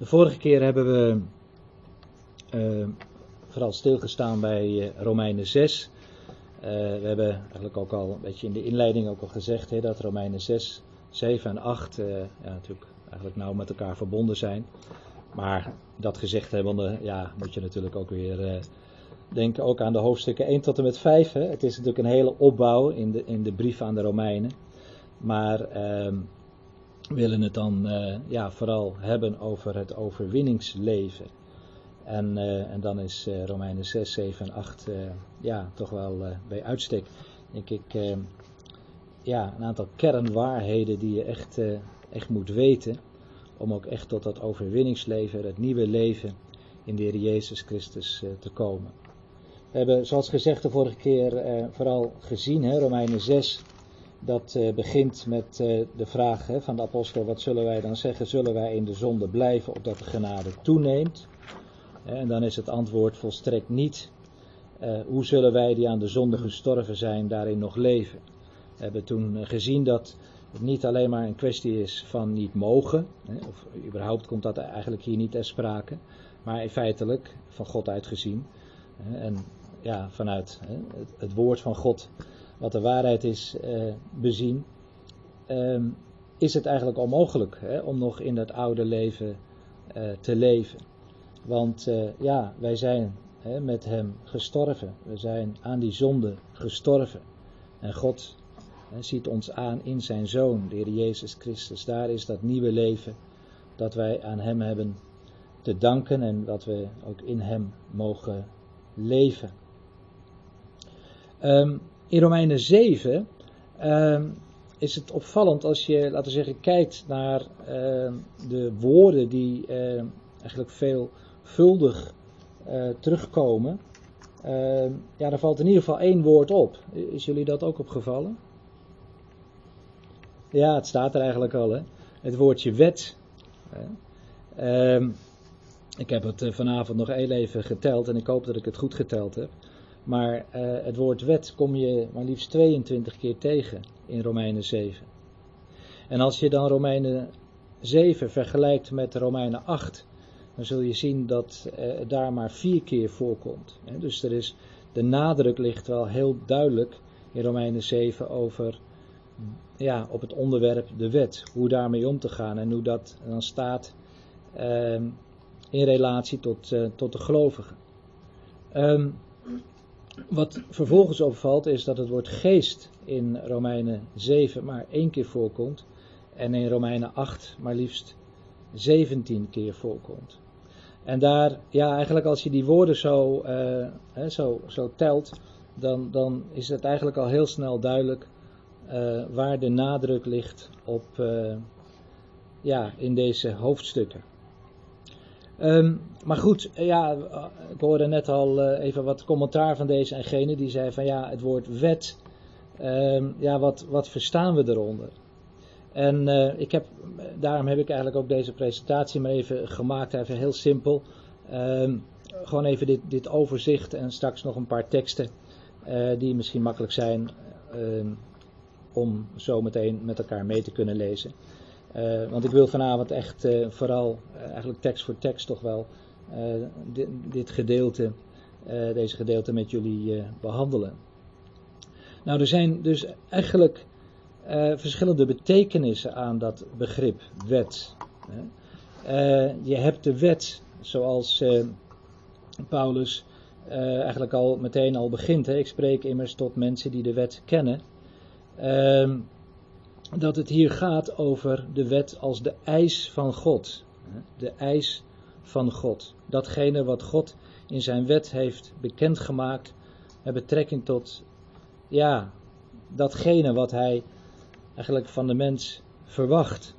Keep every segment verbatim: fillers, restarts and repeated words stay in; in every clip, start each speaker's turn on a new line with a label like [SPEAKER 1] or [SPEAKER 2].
[SPEAKER 1] De vorige keer hebben we uh, vooral stilgestaan bij uh, Romeinen zes. Uh, we hebben eigenlijk ook al een beetje in de inleiding ook al gezegd hè, dat Romeinen zes, zeven en acht uh, ja, natuurlijk eigenlijk nauw met elkaar verbonden zijn. Maar dat gezegd hebbende, ja, moet je natuurlijk ook weer uh, denken ook aan de hoofdstukken één tot en met vijf. Hè. Het is natuurlijk een hele opbouw in de, in de brief aan de Romeinen. Maar uh, we willen het dan uh, ja, vooral hebben over het overwinningsleven. En, uh, en dan is uh, Romeinen zes, zeven en acht uh, ja, toch wel uh, bij uitstek, denk ik, uh, ja, een aantal kernwaarheden die je echt, uh, echt moet weten. Om ook echt tot dat overwinningsleven, het nieuwe leven in de Heer Jezus Christus uh, te komen. We hebben, zoals gezegd de vorige keer, uh, vooral gezien, hè, Romeinen zes, dat uh, begint met uh, de vraag hè, van de apostel, wat zullen wij dan zeggen? Zullen wij in de zonde blijven, opdat de genade toeneemt? En dan is het antwoord volstrekt niet. Uh, hoe zullen wij die aan de zonde gestorven zijn, daarin nog leven? We hebben toen uh, gezien dat het niet alleen maar een kwestie is van niet mogen, hè, of überhaupt komt dat eigenlijk hier niet ter sprake, maar feitelijk van God uitgezien. Hè, en ja, vanuit hè, het, het woord van God, wat de waarheid is, uh, bezien, uh, is het eigenlijk onmogelijk hè, om nog in dat oude leven uh, te leven. Want uh, ja, wij zijn hè, met hem gestorven. We zijn aan die zonde gestorven. En God hè, ziet ons aan in zijn Zoon, de Heer Jezus Christus. Daar is dat nieuwe leven dat wij aan hem hebben te danken en dat we ook in hem mogen leven. Um, in Romeinen zeven um, is het opvallend als je, laten we zeggen, kijkt naar uh, de woorden die uh, eigenlijk veel vuldig uh, terugkomen. Uh, ja, daar valt in ieder geval één woord op. Is jullie dat ook opgevallen? Ja, het staat er eigenlijk al, hè. Het woordje wet. Uh, uh, ik heb het uh, vanavond nog heel even geteld en ik hoop dat ik het goed geteld heb. Maar uh, het woord wet kom je maar liefst tweeëntwintig keer tegen in Romeinen zeven. En als je dan Romeinen zeven vergelijkt met Romeinen acht, dan zul je zien dat uh, het daar maar vier keer voorkomt. Hè? Dus er is, de nadruk ligt wel heel duidelijk in Romeinen zeven over, ja, op het onderwerp de wet. Hoe daarmee om te gaan en hoe dat dan staat uh, in relatie tot, uh, tot de gelovigen. Um, wat vervolgens opvalt is dat het woord geest in Romeinen zeven maar één keer voorkomt. En in Romeinen acht maar liefst zeventien keer voorkomt. En daar, ja, eigenlijk als je die woorden zo, uh, hè, zo, zo telt, dan, dan is het eigenlijk al heel snel duidelijk uh, waar de nadruk ligt op, uh, ja, in deze hoofdstukken. Um, maar goed, ja, ik hoorde net al uh, even wat commentaar van deze en gene die zei van ja, het woord wet, um, ja, wat, wat verstaan we eronder? En uh, ik heb, daarom heb ik eigenlijk ook deze presentatie maar even gemaakt, even heel simpel. Um, gewoon even dit, dit overzicht en straks nog een paar teksten uh, die misschien makkelijk zijn um, om zo meteen met elkaar mee te kunnen lezen. Uh, want ik wil vanavond echt uh, vooral, uh, eigenlijk tekst voor tekst toch wel, uh, dit, dit gedeelte, uh, deze gedeelte met jullie uh, behandelen. Nou, er zijn dus eigenlijk uh, verschillende betekenissen aan dat begrip wet. Uh, je hebt de wet, zoals uh, Paulus uh, eigenlijk al meteen al begint. Hè? Ik spreek immers tot mensen die de wet kennen. Uh, dat het hier gaat over de wet als de eis van God. De eis van God. Datgene wat God in zijn wet heeft bekendgemaakt met betrekking tot, ja, datgene wat hij eigenlijk van de mens verwacht.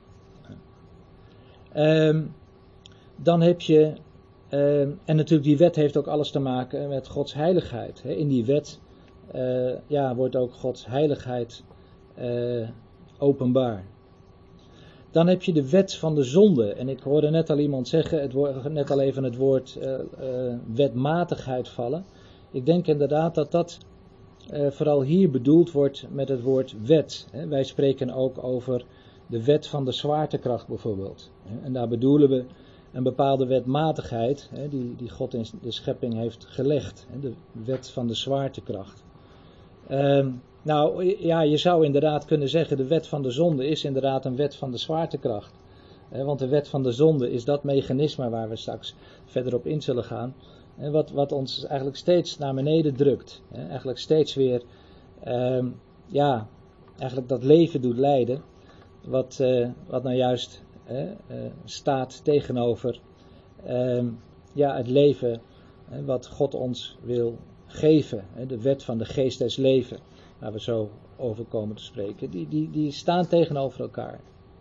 [SPEAKER 1] Um, dan heb je, um, en natuurlijk die wet heeft ook alles te maken met Gods heiligheid. In die wet uh, ja, wordt ook Gods heiligheid uh, openbaar. Dan heb je de wet van de zonde. En ik hoorde net al iemand zeggen, het woord, net al even het woord uh, uh, wetmatigheid vallen. Ik denk inderdaad dat dat uh, vooral hier bedoeld wordt met het woord wet. Hè. Wij spreken ook over de wet van de zwaartekracht bijvoorbeeld. En daar bedoelen we een bepaalde wetmatigheid, hè, die, die God in de schepping heeft gelegd. Hè, de wet van de zwaartekracht. Um, nou ja, je zou inderdaad kunnen zeggen, de wet van de zonde is inderdaad een wet van de zwaartekracht. Hè, want de wet van de zonde is dat mechanisme waar we straks verder op in zullen gaan. Hè, wat, wat ons eigenlijk steeds naar beneden drukt. Hè, eigenlijk steeds weer, um, ja, eigenlijk dat leven doet leiden. Wat, uh, wat nou juist uh, uh, staat tegenover uh, ja, het leven uh, wat God ons wil geven. Uh, de wet van de geest des leven, waar we zo over komen te spreken. Die, die, die staan tegenover elkaar.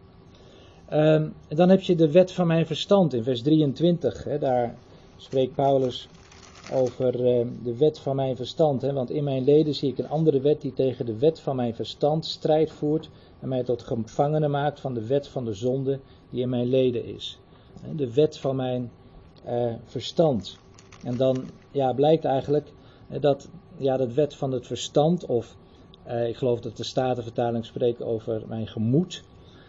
[SPEAKER 1] Um, en dan heb je de wet van mijn verstand in vers drieëntwintig. Hè, daar spreekt Paulus over uh, de wet van mijn verstand. Hè, want in mijn leden zie ik een andere wet die tegen de wet van mijn verstand strijd voert en mij tot gevangene maakt van de wet van de zonde die in mijn leden is. De wet van mijn uh, verstand. En dan ja, blijkt eigenlijk dat ja, de wet van het verstand, of uh, ik geloof dat de Statenvertaling spreekt over mijn gemoed.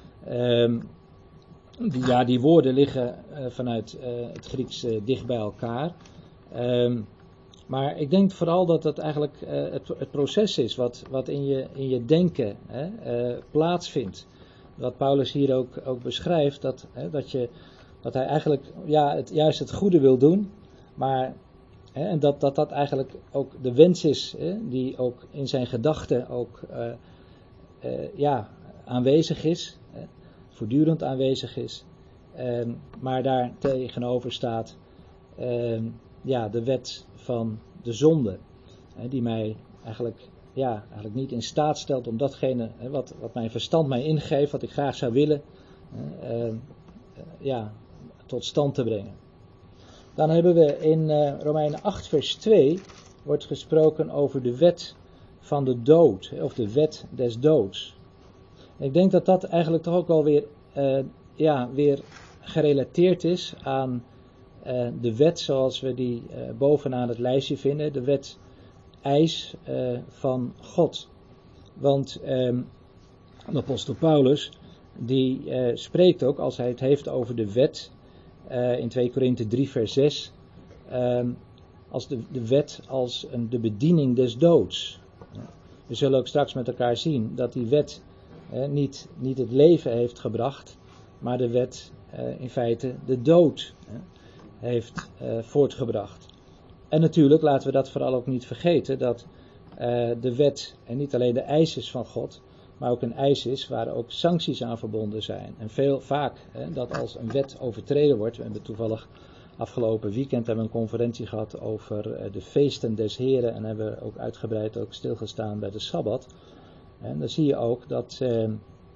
[SPEAKER 1] Um, die, ja, die woorden liggen uh, vanuit uh, het Grieks uh, dicht bij elkaar. Um, Maar ik denk vooral dat dat eigenlijk uh, het, het proces is wat, wat in, je, in je denken hè, uh, plaatsvindt. Wat Paulus hier ook, ook beschrijft, dat, hè, dat, je, dat hij eigenlijk ja, het, juist het goede wil doen. Maar hè, en dat, dat dat eigenlijk ook de wens is hè, die ook in zijn gedachten ook uh, uh, ja, aanwezig is. Hè, voortdurend aanwezig is. Uh, maar daar tegenover staat uh, ja, de wet van de zonde, hè, die mij eigenlijk, ja, eigenlijk niet in staat stelt om datgene hè, wat, wat mijn verstand mij ingeeft, wat ik graag zou willen, uh, uh, ja, tot stand te brengen. Dan hebben we in uh, Romeinen acht vers twee wordt gesproken over de wet van de dood, hè, of de wet des doods. En ik denk dat dat eigenlijk toch ook wel weer, uh, ja, weer gerelateerd is aan Uh, de wet zoals we die uh, bovenaan het lijstje vinden, de wet eis uh, van God. Want um, de apostel Paulus, die uh, spreekt ook, als hij het heeft over de wet, uh, in twee Korinthe drie vers zes, um, als de, de wet als een, de bediening des doods. We zullen ook straks met elkaar zien dat die wet uh, niet, niet het leven heeft gebracht, maar de wet uh, in feite de dood uh, heeft uh, voortgebracht. En natuurlijk laten we dat vooral ook niet vergeten, dat uh, de wet en niet alleen de eis is van God, maar ook een eis is waar ook sancties aan verbonden zijn. En veel vaak, hè, dat als een wet overtreden wordt, we hebben toevallig afgelopen weekend hebben we een conferentie gehad over uh, de feesten des Heren en hebben we ook uitgebreid ook stilgestaan bij de Sabbat. En dan zie je ook dat, uh,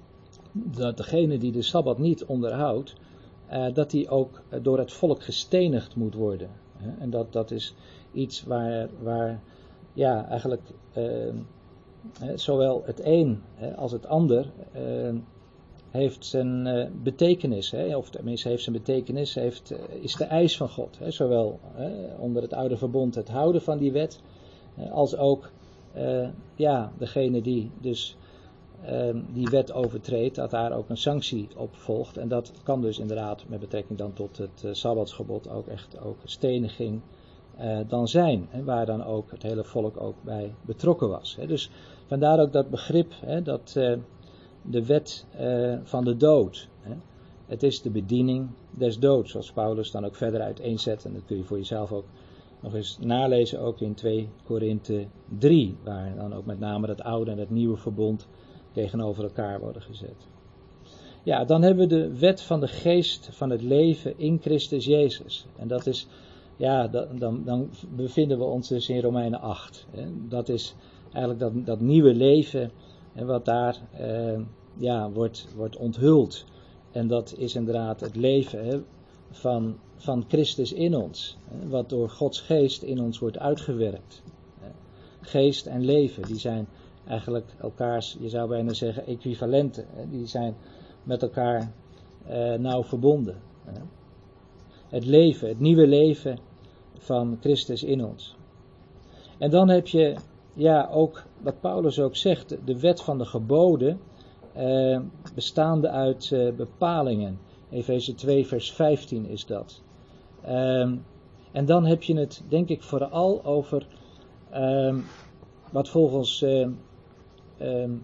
[SPEAKER 1] dat degene die de Sabbat niet onderhoudt, Uh, dat die ook uh, door het volk gestenigd moet worden. Hè? En dat, dat is iets waar, waar ja, eigenlijk uh, hè, zowel het een hè, als het ander uh, heeft zijn uh, betekenis. Hè? Of tenminste heeft zijn betekenis, heeft, uh, is de eis van God. Hè? Zowel hè, onder het oude verbond het houden van die wet, uh, als ook uh, ja, degene die dus Uh, die wet overtreedt, dat daar ook een sanctie op volgt. En dat kan dus inderdaad met betrekking dan tot het uh, Sabbatsgebod ook echt ook steniging uh, dan zijn. Hè, waar dan ook het hele volk ook bij betrokken was. Hè. Dus vandaar ook dat begrip, hè, dat uh, de wet uh, van de dood. Hè. Het is de bediening des doods, zoals Paulus dan ook verder uiteenzet. En dat kun je voor jezelf ook nog eens nalezen, ook in twee Korinthe drie. Waar dan ook met name het oude en het nieuwe verbond tegenover elkaar worden gezet. Ja, dan hebben we de wet van de geest van het leven in Christus Jezus. En dat is, ja, dan, dan bevinden we ons dus in Romeinen acht. Hè. Dat is eigenlijk dat, dat nieuwe leven hè, wat daar eh, ja, wordt, wordt onthuld. En dat is inderdaad het leven hè, van, van Christus in ons. Hè, wat door Gods geest in ons wordt uitgewerkt. Hè. Geest en leven, die zijn eigenlijk elkaars, je zou bijna zeggen, equivalenten. Hè? Die zijn met elkaar uh, nauw verbonden. Hè? Het leven, het nieuwe leven van Christus in ons. En dan heb je, ja, ook wat Paulus ook zegt, de wet van de geboden, uh, bestaande uit uh, bepalingen Efeze twee vers vijftien is dat. Um, en dan heb je het denk ik vooral over um, wat volgens uh, um,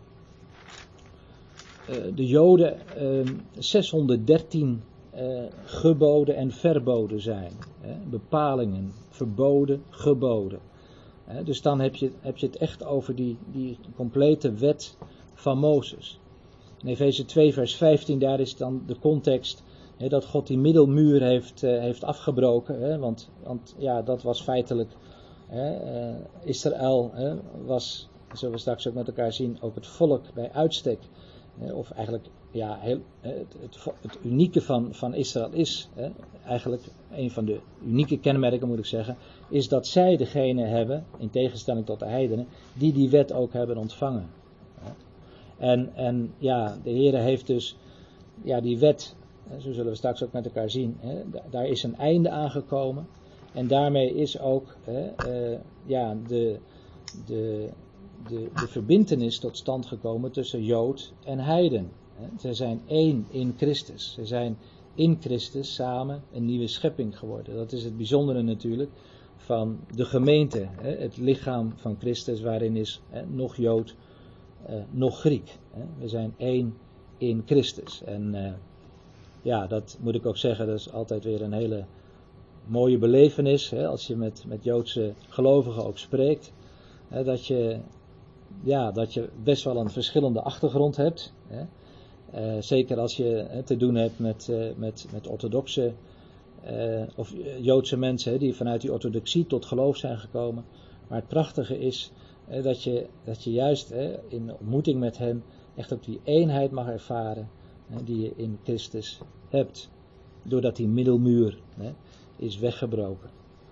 [SPEAKER 1] uh, de Joden um, zeshonderddertien uh, geboden en verboden zijn. Hè? Bepalingen, verboden, geboden. Hè? Dus dan heb je, heb je het echt over die, die complete wet van Mozes. In Efeze twee vers vijftien, daar is dan de context he, dat God die middelmuur heeft, uh, heeft afgebroken. He, want, want ja, dat was feitelijk, he, uh, Israël he, was, zullen we straks ook met elkaar zien, ook het volk bij uitstek. He, of eigenlijk, ja, heel, het, het, het unieke van, van Israël is, he, eigenlijk een van de unieke kenmerken moet ik zeggen, is dat zij degene hebben, in tegenstelling tot de heidenen, die die wet ook hebben ontvangen. En, en ja, de Heere heeft dus, ja, die wet, zo zullen we straks ook met elkaar zien, hè, daar is een einde aangekomen. En daarmee is ook hè, uh, ja, de, de, de, de verbintenis tot stand gekomen tussen Jood en heiden. Hè. Ze zijn één in Christus. Ze zijn in Christus samen een nieuwe schepping geworden. Dat is het bijzondere natuurlijk van de gemeente, hè, het lichaam van Christus, waarin is hè, nog Jood, Uh, nog Griek. Hè. We zijn één in Christus. En uh, ja, dat moet ik ook zeggen, dat is altijd weer een hele mooie belevenis. Hè, als je met, met Joodse gelovigen ook spreekt. Hè, dat, je, ja, dat je best wel een verschillende achtergrond hebt. Hè. Uh, zeker als je hè, te doen hebt met, uh, met, met orthodoxe uh, of Joodse mensen hè, die vanuit die orthodoxie tot geloof zijn gekomen. Maar het prachtige is He, dat, je, dat je juist he, in ontmoeting met hen echt ook die eenheid mag ervaren he, die je in Christus hebt. Doordat die middelmuur he, is weggebroken.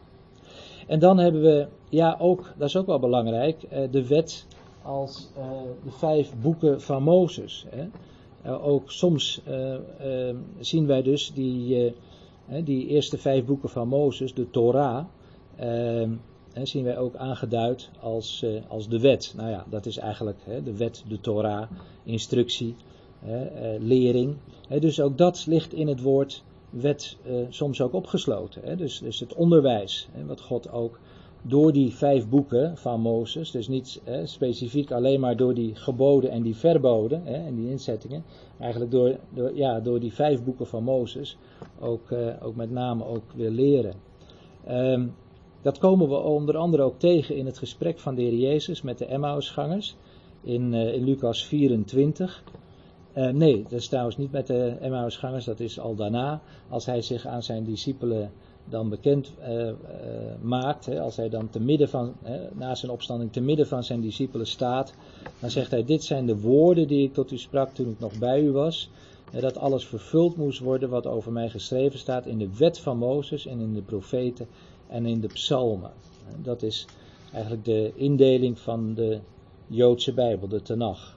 [SPEAKER 1] En dan hebben we, ja ook, dat is ook wel belangrijk, eh, de wet als eh, de vijf boeken van Mozes. Hè. Eh, ook soms eh, eh, zien wij dus die, eh, die eerste vijf boeken van Mozes, de Torah, eh, He, zien wij ook aangeduid als, uh, als de wet. Nou ja, dat is eigenlijk he, de wet, de Torah, instructie, he, uh, lering. He, dus ook dat ligt in het woord wet uh, soms ook opgesloten. He. Dus, dus het onderwijs, he, wat God ook door die vijf boeken van Mozes, dus niet he, specifiek alleen maar door die geboden en die verboden he, en die inzettingen, maar eigenlijk door, door, ja, door die vijf boeken van Mozes ook, uh, ook met name ook weer leren. Um, Dat komen we onder andere ook tegen in het gesprek van de Heer Jezus met de Emmausgangers in, uh, in Lucas vierentwintig. Uh, nee, dat is trouwens niet met de Emmausgangers, dat is al daarna, als hij zich aan zijn discipelen dan bekend uh, uh, maakt, hè, als hij dan te midden van, hè, na zijn opstanding te midden van zijn discipelen staat, dan zegt hij, dit zijn de woorden die ik tot u sprak toen ik nog bij u was, hè, dat alles vervuld moest worden wat over mij geschreven staat in de wet van Mozes en in de profeten en in de psalmen. Dat is eigenlijk de indeling van de Joodse Bijbel, de Tenach.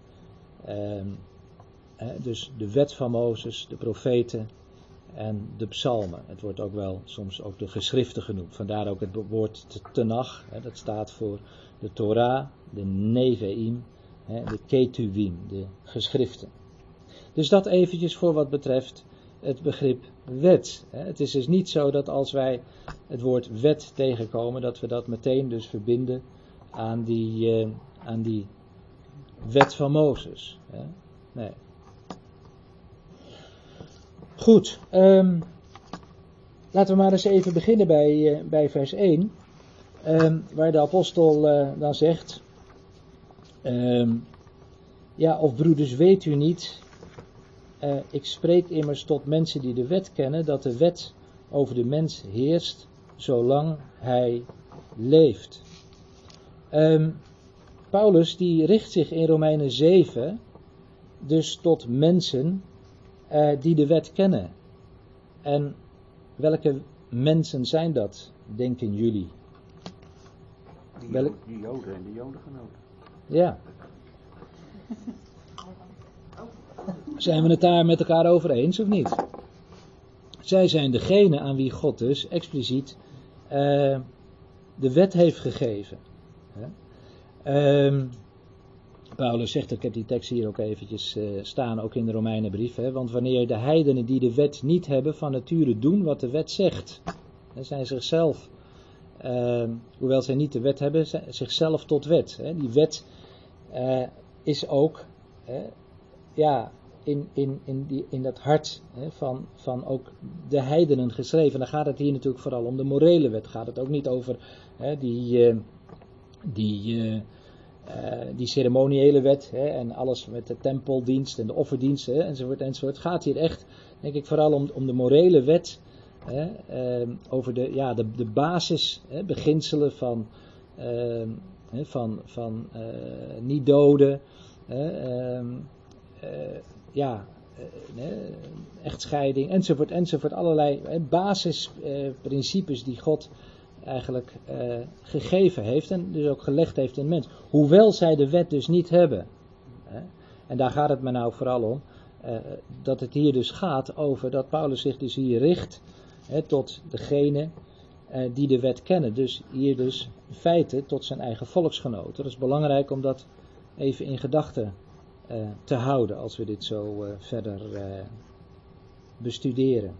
[SPEAKER 1] Dus de wet van Mozes, de profeten en de psalmen. Het wordt ook wel soms ook de geschriften genoemd. Vandaar ook het woord Tenach. Dat staat voor de Torah, de Nevi'im, de Ketuvim, de geschriften. Dus dat eventjes voor wat betreft het begrip wet. Het is dus niet zo dat als wij het woord wet tegenkomen, dat we dat meteen dus verbinden aan die, uh, aan die wet van Mozes. Nee. Goed, um, laten we maar eens even beginnen bij, uh, bij vers één, um, waar de apostel uh, dan zegt, um, ja, of broeders, weet u niet, uh, ik spreek immers tot mensen die de wet kennen, dat de wet over de mens heerst, zolang hij leeft. Um, Paulus die richt zich in Romeinen zeven dus tot mensen uh, die de wet kennen. En welke mensen zijn dat, denken jullie?
[SPEAKER 2] Die,
[SPEAKER 1] Welk...
[SPEAKER 2] die Joden en de Jodengenoten.
[SPEAKER 1] Ja. Zijn we het daar met elkaar over eens of niet? Zij zijn degene aan wie God dus expliciet uh, de wet heeft gegeven. Um, Paulus zegt, ik heb die tekst hier ook eventjes uh, staan, ook in de Romeinenbrief, hè, want wanneer de heidenen die de wet niet hebben van nature doen wat de wet zegt, hè, zijn zichzelf, uh, hoewel zij niet de wet hebben, zichzelf tot wet. Hè. Die wet uh, is ook, uh, ja, in, in, in, die, in dat hart hè, van, van ook de heidenen geschreven. Dan gaat het hier natuurlijk vooral om de morele wet, gaat het ook niet over hè, die, uh, die uh, Uh, die ceremoniële wet hè, en alles met de tempeldienst en de offerdienst hè, enzovoort enzovoort. Het gaat hier echt, denk ik, vooral om, om de morele wet. Hè, uh, over de, ja, de, de basis, hè, beginselen van, uh, hè, van, van uh, niet doden. Hè, uh, uh, ja, uh, echtscheiding enzovoort enzovoort. Allerlei hè, basisprincipes uh, die God eigenlijk uh, gegeven heeft en dus ook gelegd heeft in de mens. Hoewel zij de wet dus niet hebben. Hè? En daar gaat het me nou vooral om. Uh, dat het hier dus gaat over dat Paulus zich dus hier richt hè, tot degene uh, die de wet kennen. Dus hier dus in feite tot zijn eigen volksgenoten. Dat is belangrijk om dat even in gedachten uh, te houden als we dit zo uh, verder uh, bestuderen.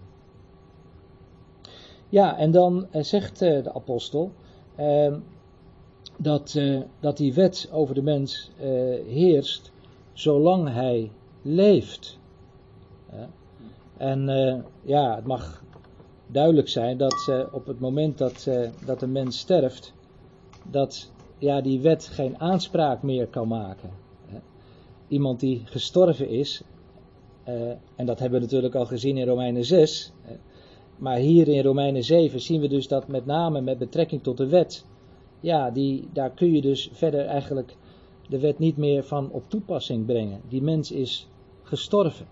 [SPEAKER 1] Ja, en dan uh, zegt uh, de apostel uh, dat, uh, dat die wet over de mens uh, heerst zolang hij leeft. Uh, en uh, ja, het mag duidelijk zijn dat uh, op het moment dat, uh, dat een mens sterft, dat ja, die wet geen aanspraak meer kan maken. Uh, iemand die gestorven is, uh, en dat hebben we natuurlijk al gezien in Romeinen zes... Uh, Maar hier in Romeinen zeven zien we dus dat met name met betrekking tot de wet, ja, die, daar kun je dus verder eigenlijk de wet niet meer van op toepassing brengen. Die mens is gestorven.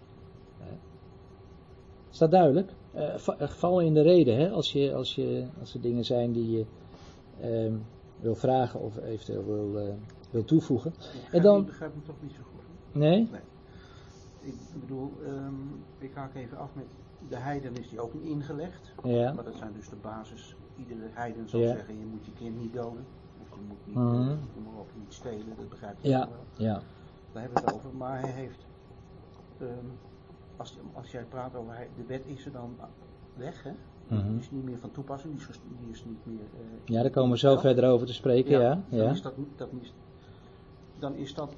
[SPEAKER 1] Is dat duidelijk? Uh, val in de reden, hè, als, je, als, je, als er dingen zijn die je uh, wil vragen of eventueel wil, uh, wil toevoegen.
[SPEAKER 2] Ik
[SPEAKER 1] en dan,
[SPEAKER 2] begrijp hem toch niet zo goed.
[SPEAKER 1] Nee?
[SPEAKER 2] Nee. Ik bedoel, um, ik haak even af met de heiden is die ook ingelegd.
[SPEAKER 1] Ja.
[SPEAKER 2] Maar dat zijn dus de basis. Iedere heiden zal
[SPEAKER 1] Ja.
[SPEAKER 2] zeggen, je moet je kind niet doden. Of je moet niet,
[SPEAKER 1] Mm-hmm.
[SPEAKER 2] uh, noem maar op, niet stelen, dat begrijp je
[SPEAKER 1] ja,
[SPEAKER 2] wel.
[SPEAKER 1] ja.
[SPEAKER 2] Daar hebben we het over. Maar hij heeft, um, als, als jij praat over hij, de wet is er dan weg, hè?
[SPEAKER 1] Mm-hmm.
[SPEAKER 2] Die is niet meer van toepassing, die is, die is niet meer... Uh,
[SPEAKER 1] Ja, daar komen we zo verder over te spreken, ja. ja,
[SPEAKER 2] Dan,
[SPEAKER 1] ja.
[SPEAKER 2] Is dat, dat is, dan is dat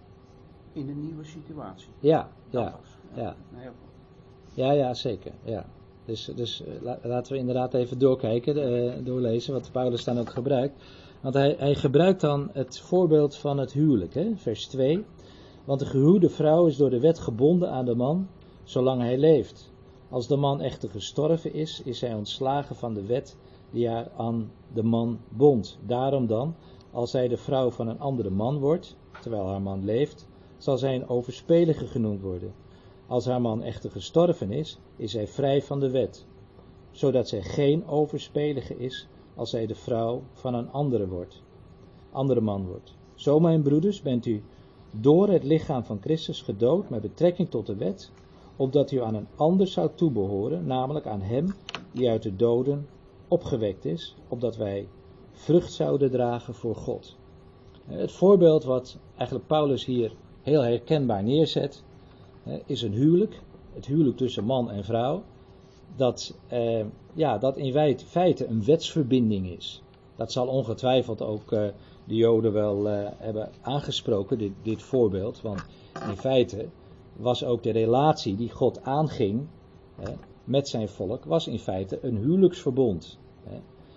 [SPEAKER 2] in een nieuwe situatie.
[SPEAKER 1] Ja,
[SPEAKER 2] Dat
[SPEAKER 1] ja,
[SPEAKER 2] was.
[SPEAKER 1] ja.
[SPEAKER 2] Nee,
[SPEAKER 1] Ja, ja, zeker. Ja. Dus, dus la, laten we inderdaad even doorkijken, uh, doorlezen wat Paulus dan ook gebruikt. Want hij, hij gebruikt dan het voorbeeld van het huwelijk, hè? Vers twee. Want de gehuwde vrouw is door de wet gebonden aan de man, zolang hij leeft. Als de man echter gestorven is, is hij ontslagen van de wet die haar aan de man bond. Daarom dan, als zij de vrouw van een andere man wordt, terwijl haar man leeft, zal zij een overspelige genoemd worden. Als haar man echter gestorven is, is zij vrij van de wet, zodat zij geen overspelige is als zij de vrouw van een andere, wordt, andere man wordt. Zo, mijn broeders, bent u door het lichaam van Christus gedood met betrekking tot de wet, opdat u aan een ander zou toebehoren, namelijk aan hem die uit de doden opgewekt is, opdat wij vrucht zouden dragen voor God. Het voorbeeld wat eigenlijk Paulus hier heel herkenbaar neerzet, is een huwelijk, het huwelijk tussen man en vrouw, dat, eh, ja, dat in feite een wetsverbinding is. Dat zal ongetwijfeld ook uh, de Joden wel uh, hebben aangesproken, dit, dit voorbeeld, want in feite was ook de relatie die God aanging hè, met zijn volk, was in feite een huwelijksverbond. Hè.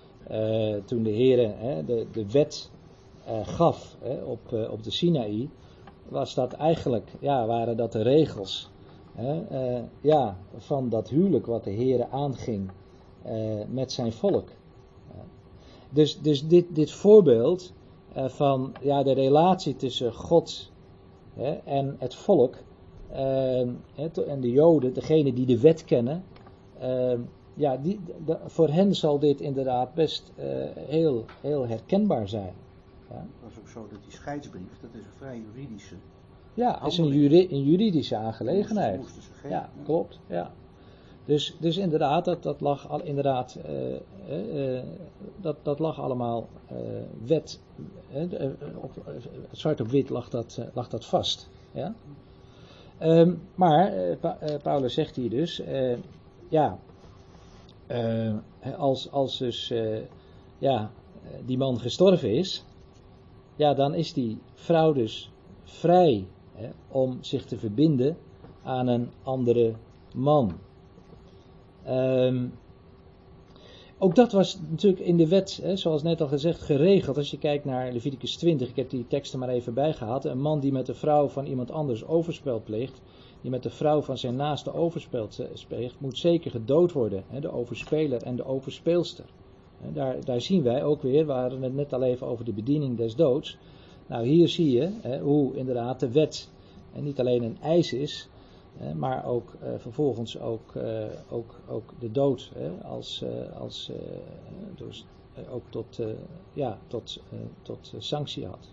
[SPEAKER 1] Uh, toen de Heere hè, de, de wet uh, gaf hè, op, uh, op de Sinaï, was dat eigenlijk, ja, waren dat de regels hè, uh, ja, van dat huwelijk wat de Heere aanging uh, met zijn volk. Uh, dus dus dit, dit voorbeeld uh, van ja, de relatie tussen God hè, en het volk uh, hè, en de Joden, degene die de wet kennen, uh, ja, die, de, voor hen zal dit inderdaad best uh, heel, heel herkenbaar zijn. Ja.
[SPEAKER 2] Het was ook zo dat die scheidsbrief, dat is een vrij juridische.
[SPEAKER 1] Ja, het is een, juri, een juridische aangelegenheid.
[SPEAKER 2] Moesten ze geven,
[SPEAKER 1] ja, klopt. Ja. Dus, dus inderdaad, dat, dat lag al inderdaad, uh, uh, uh, dat, dat lag allemaal uh, wet, uh, op, uh, zwart op wit lag dat, uh, lag dat vast. Ja? Um, maar, uh, pa- uh, Paulus zegt hier dus, uh, ja, uh, als, als dus, uh, ja, die man gestorven is, ja, dan is die vrouw dus vrij hè, om zich te verbinden aan een andere man. Um, ook dat was natuurlijk in de wet, hè, zoals net al gezegd, geregeld. Als je kijkt naar Leviticus twintig, ik heb die teksten maar even bijgehaald. Een man die met de vrouw van iemand anders overspel pleegt, die met de vrouw van zijn naaste overspel pleegt, moet zeker gedood worden. Hè, de overspeler en de overspeelster. Hè, daar, daar zien wij ook weer, we hadden het net al even over de bediening des doods. Nou, hier zie je hè, hoe inderdaad de wet hè, niet alleen een eis is, hè, maar ook uh, vervolgens ook, uh, ook, ook de dood hè, als, uh, als, uh, dus, uh, ook tot, uh, ja, tot, uh, tot uh, sanctie had.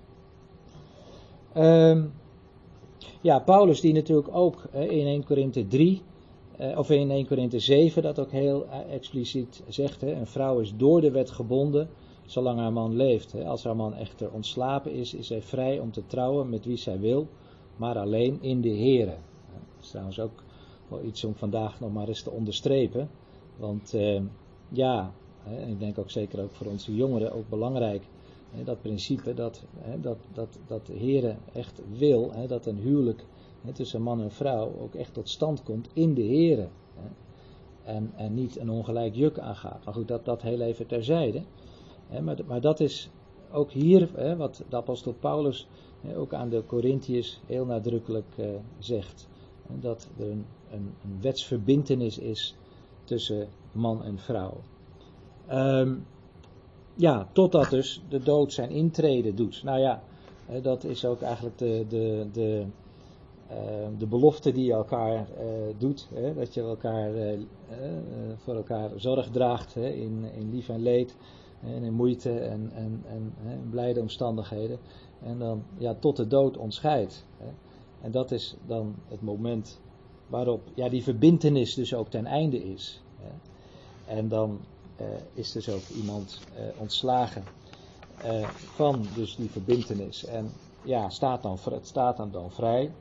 [SPEAKER 1] Um, ja, Paulus die natuurlijk ook uh, in eerste Korinthe drie, uh, of in eerste Korinthe zeven dat ook heel uh, expliciet zegt, hè, een vrouw is door de wet gebonden, zolang haar man leeft. Hè. Als haar man echter ontslapen is, is zij vrij om te trouwen met wie zij wil, maar alleen in de Here. Dat is trouwens ook wel iets om vandaag nog maar eens te onderstrepen. Want uh, ja, hè, ik denk ook zeker ook voor onze jongeren ook belangrijk, hè, dat principe dat, hè, dat, dat, dat de Here echt wil, hè, dat een huwelijk hè, tussen man en vrouw ook echt tot stand komt in de Here. Hè, en, en niet een ongelijk juk aangaat. Maar goed, dat, dat heel even terzijde. He, maar, maar dat is ook hier he, wat de apostel Paulus he, ook aan de Corinthiërs heel nadrukkelijk uh, zegt. He, dat er een, een, een wetsverbintenis is tussen man en vrouw. Um, ja, totdat dus de dood zijn intrede doet. Nou ja, he, dat is ook eigenlijk de, de, de, uh, de belofte die je elkaar uh, doet. He, dat je elkaar, uh, uh, voor elkaar zorg draagt he, in, in lief en leed. En in moeite en, en, en, en blijde omstandigheden. En dan ja, tot de dood ons scheidt. En dat is dan het moment waarop ja, die verbintenis dus ook ten einde is. En dan uh, is dus ook iemand uh, ontslagen uh, van dus die verbintenis. En ja, staat dan, het staat dan, dan vrij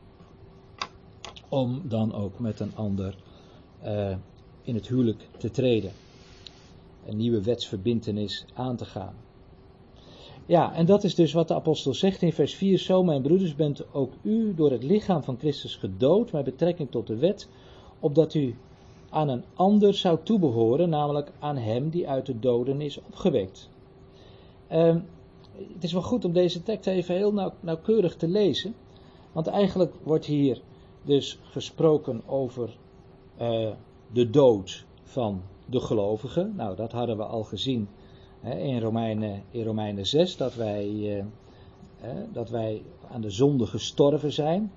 [SPEAKER 1] om dan ook met een ander uh, in het huwelijk te treden. Een nieuwe wetsverbintenis aan te gaan. Ja, en dat is dus wat de apostel zegt in vers vier. Zo, mijn broeders, bent ook u door het lichaam van Christus gedood met betrekking tot de wet, opdat u aan een ander zou toebehoren, namelijk aan hem die uit de doden is opgewekt. Um, het is wel goed om deze tekst even heel nauw, nauwkeurig te lezen, want eigenlijk wordt hier dus gesproken over uh, de dood van de gelovigen. Nou, dat hadden we al gezien hè, in, Romeinen, in Romeinen zes, dat wij, uh, uh, dat wij aan de zonde gestorven zijn.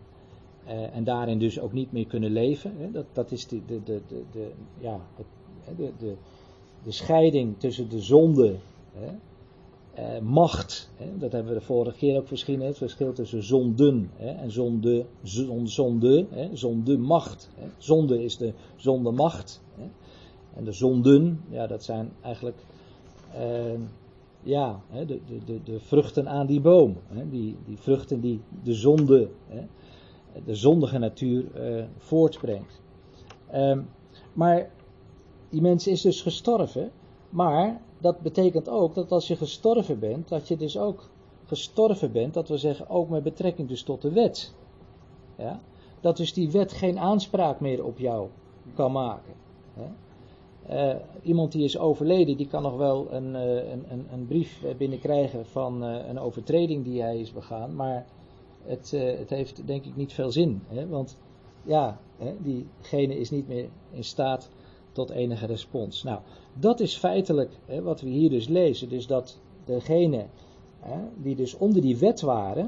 [SPEAKER 1] Uh, en daarin dus ook niet meer kunnen leven. Hè. Dat, dat is de, de, de, de, de, ja, de, de, de scheiding tussen de zonde, hè, uh, macht. Hè. Dat hebben we de vorige keer ook misschien. Hè, het verschil tussen zonden hè, en zonde, zonde, zonde, hè, zonde macht. Hè. Zonde is de zonde macht. Hè. En de zonden, ja, dat zijn eigenlijk uh, ja, hè, de, de, de, de vruchten aan die boom. Hè, die, die vruchten die de zonde, hè, de zondige natuur uh, voortbrengt. Um, maar die mens is dus gestorven, maar dat betekent ook dat als je gestorven bent, dat je dus ook gestorven bent, dat we zeggen ook met betrekking dus tot de wet. Ja? Dat dus die wet geen aanspraak meer op jou kan maken. Hè? Uh, iemand die is overleden, die kan nog wel een, uh, een, een, een brief binnenkrijgen van uh, een overtreding die hij is begaan, maar het, uh, het heeft denk ik niet veel zin. Hè? Want ja, hè, diegene is niet meer in staat tot enige respons. Nou, dat is feitelijk hè, wat we hier dus lezen. Dus dat degene hè, die dus onder die wet waren,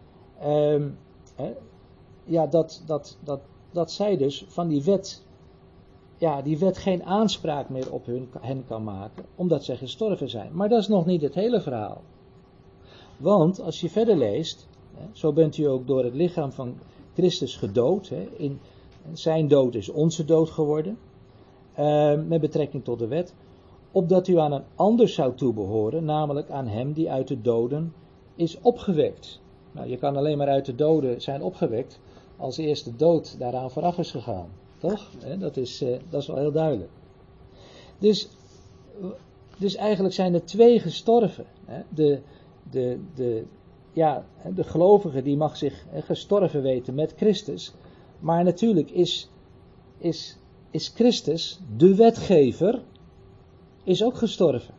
[SPEAKER 1] um, hè, ja, dat, dat, dat, dat zij dus van die wet, ja, die wet geen aanspraak meer op hun, hen kan maken, omdat zij gestorven zijn. Maar dat is nog niet het hele verhaal. Want als je verder leest, hè, zo bent u ook door het lichaam van Christus gedood. Hè, in, zijn dood is onze dood geworden. Uh, met betrekking tot de wet. opdat u aan een ander zou toebehoren, namelijk aan hem die uit de doden is opgewekt. Nou, je kan alleen maar uit de doden zijn opgewekt als eerst de dood daaraan vooraf is gegaan. Toch? He, dat, is, uh, dat is wel heel duidelijk. Dus, dus eigenlijk zijn er twee gestorven. He. De, de, de, ja, de gelovige die mag zich gestorven weten met Christus. Maar natuurlijk is, is, is Christus, de wetgever, is ook gestorven.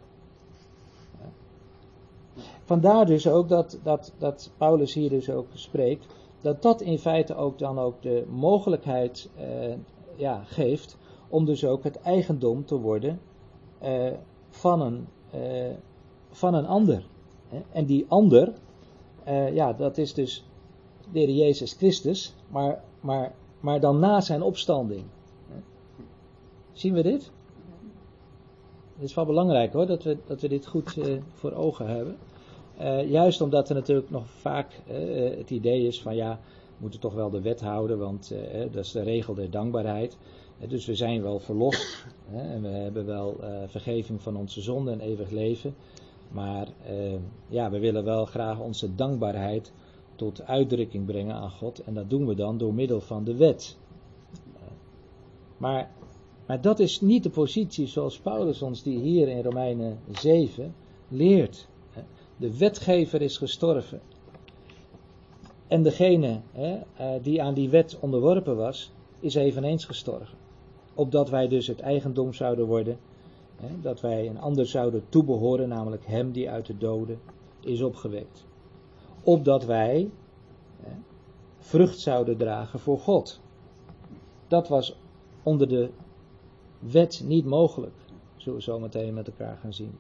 [SPEAKER 1] Vandaar dus ook dat, dat, dat Paulus hier dus ook spreekt, dat dat in feite ook dan ook de mogelijkheid eh, ja, geeft om dus ook het eigendom te worden eh, van, een, eh, van een ander. En die ander, uh, ja, dat is dus de Heer Jezus Christus, maar, maar, maar dan na zijn opstanding. Zien we dit? Het is wel belangrijk hoor, dat we, dat we dit goed uh, voor ogen hebben. Uh, juist omdat er natuurlijk nog vaak uh, het idee is van ja, we moeten toch wel de wet houden, want uh, dat is de regel der dankbaarheid. Uh, dus we zijn wel verlost uh, en we hebben wel uh, vergeving van onze zonden en eeuwig leven. Maar uh, ja, we willen wel graag onze dankbaarheid tot uitdrukking brengen aan God. En dat doen we dan door middel van de wet. Uh, maar, maar dat is niet de positie zoals Paulus ons die hier in Romeinen zeven leert. Uh, de wetgever is gestorven. En degene uh, uh, die aan die wet onderworpen was, is eveneens gestorven. Opdat wij dus het eigendom zouden worden. He, dat wij een ander zouden toebehoren, namelijk hem die uit de doden is opgewekt. Opdat wij he, vrucht zouden dragen voor God. Dat was onder de wet niet mogelijk. Zullen we zo meteen met elkaar gaan zien.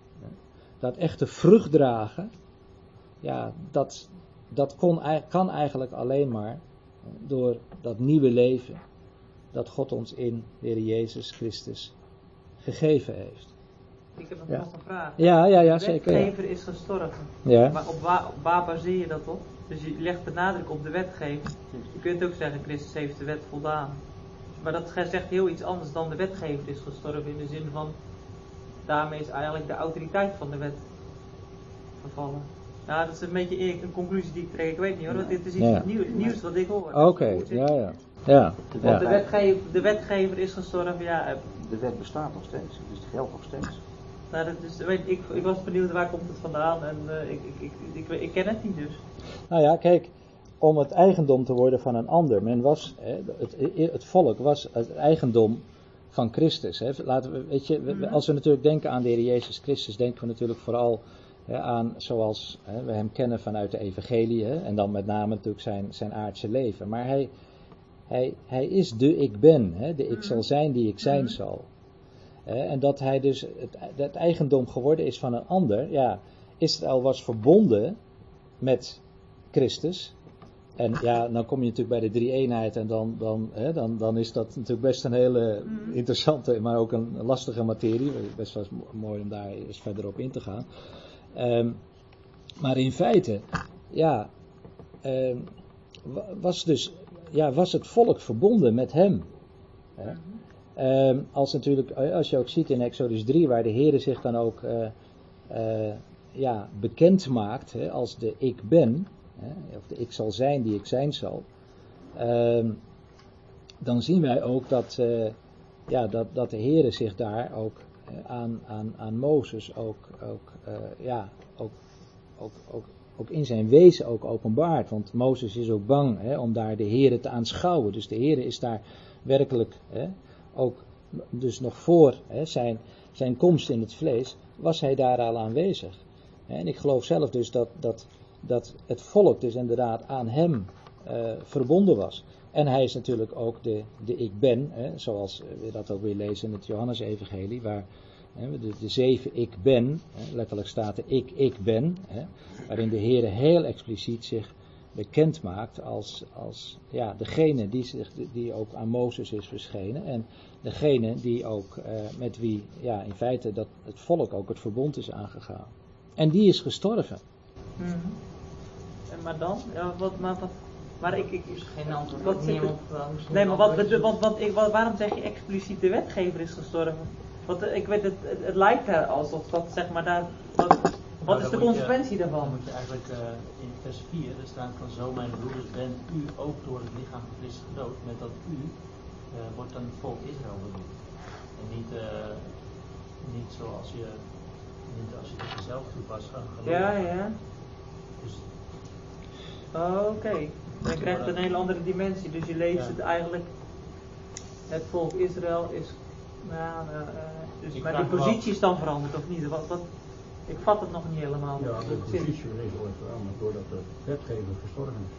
[SPEAKER 1] Dat echte vrucht dragen, ja, dat, dat kon, kan eigenlijk alleen maar door dat nieuwe leven dat God ons in de Heer Jezus Christus gegeven heeft.
[SPEAKER 3] Ik heb nog,
[SPEAKER 1] ja.
[SPEAKER 3] nog een vraag.
[SPEAKER 1] Ja, ja, ja,
[SPEAKER 3] de
[SPEAKER 1] zeker.
[SPEAKER 3] De wetgever ja. is gestorven.
[SPEAKER 1] Ja.
[SPEAKER 3] Maar op waar, op waar baseer je dat op? Dus je legt de nadruk op de wetgever. Je kunt ook zeggen, Christus heeft de wet voldaan. Maar dat zegt heel iets anders dan de wetgever is gestorven. In de zin van, daarmee is eigenlijk de autoriteit van de wet vervallen. Ja, dat is een beetje een conclusie die ik trek. Ik weet niet hoor, want dit is iets
[SPEAKER 1] ja.
[SPEAKER 3] nieuws, nieuws wat ik hoor.
[SPEAKER 1] Oké, okay. ja, ja. ja.
[SPEAKER 3] Want de wetgever, de wetgever is gestorven, ja.
[SPEAKER 2] De wet bestaat nog steeds, dus het geldt nog steeds.
[SPEAKER 3] Nou, dat is, weet, ik, ik was benieuwd waar komt het vandaan en uh, ik, ik, ik, ik, ik ken het niet dus.
[SPEAKER 1] Nou ja, kijk, om het eigendom te worden van een ander. Men was, hè, het, het volk was het eigendom van Christus. Hè. Laten we, weet je, we, als we natuurlijk denken aan de Heer Jezus Christus, denken we natuurlijk vooral hè, aan zoals hè, we hem kennen vanuit de evangelie. Hè, en dan met name natuurlijk zijn, zijn aardse leven. Maar hij, hij, hij is de ik ben, hè, de ik zal zijn die ik zijn zal. Hè, en dat hij dus het, het eigendom geworden is van een ander. Ja, Israël was verbonden met Christus. En ja, dan kom je natuurlijk bij de drie-eenheid en dan, dan, hè, dan, dan is dat natuurlijk best een hele interessante, maar ook een lastige materie. Best wel mooi om daar eens verder op in te gaan. Um, maar in feite, ja, um, was dus, ja, was het volk verbonden met hem. Hè? Um, als natuurlijk, als je ook ziet in Exodus drie, waar de Heere zich dan ook uh, uh, ja, bekend maakt hè, als de ik ben. Of de ik zal zijn die ik zijn zal. Um, dan zien wij ook dat, uh, ja, dat, dat de Heere zich daar ook uh, aan, aan, aan Mozes ook, ook, uh, ja, ook, ook, ook, ook in zijn wezen ook openbaart. Want Mozes is ook bang hè, om daar de Heere te aanschouwen. Dus de Heere is daar werkelijk hè, ook, dus nog voor hè, zijn, zijn komst in het vlees, was hij daar al aanwezig. En ik geloof zelf dus dat, dat dat het volk dus inderdaad aan hem uh, verbonden was. En hij is natuurlijk ook de, de ik ben, hè, zoals we dat ook weer lezen in het Johannes-evangelie, waar hè, de, de zeven ik ben, hè, letterlijk staat de ik, ik ben, hè, waarin de Heere heel expliciet zich bekend maakt als, als ja, degene die, zich, die ook aan Mozes is verschenen en degene die ook uh, met wie ja, in feite dat het volk ook het verbond is aangegaan. En die is gestorven.
[SPEAKER 3] Mm-hmm. En maar dan? Ja, wat, maar wat, maar ik, ik,
[SPEAKER 4] is geen antwoord.
[SPEAKER 3] Wat
[SPEAKER 4] Niemand,
[SPEAKER 3] nee, maar wat, want, want ik, wat, waarom zeg je expliciet de wetgever is gestorven? Want uh, ik weet het, het, het lijkt er alsof dat zeg maar daar. Wat, wat
[SPEAKER 4] Nou,
[SPEAKER 3] is de
[SPEAKER 4] dan moet
[SPEAKER 3] consequentie
[SPEAKER 4] je,
[SPEAKER 3] daarvan?
[SPEAKER 4] Dan moet je eigenlijk uh, in vers vier, er staat van zo mijn broeders bent u ook door het lichaam van Christus gedood, met dat u uh, wordt dan het volk Israël genoemd. En niet, uh, niet zoals je, niet als je het jezelf toepast gaan geloven.
[SPEAKER 3] Ja, ja.
[SPEAKER 4] Dus,
[SPEAKER 3] oh, oké. Okay. Dan krijgt het een hele andere dimensie. Dus je leest
[SPEAKER 4] ja.
[SPEAKER 3] het eigenlijk. Het volk Israël is. Nou, uh, dus,
[SPEAKER 4] Ik
[SPEAKER 3] maar die
[SPEAKER 4] vraag me
[SPEAKER 3] positie is dan veranderd of niet? Wat, wat, ik vat het nog niet helemaal.
[SPEAKER 5] Ja, de
[SPEAKER 3] Wat zin.
[SPEAKER 5] positie is ooit veranderd doordat de wetgever gestorven is.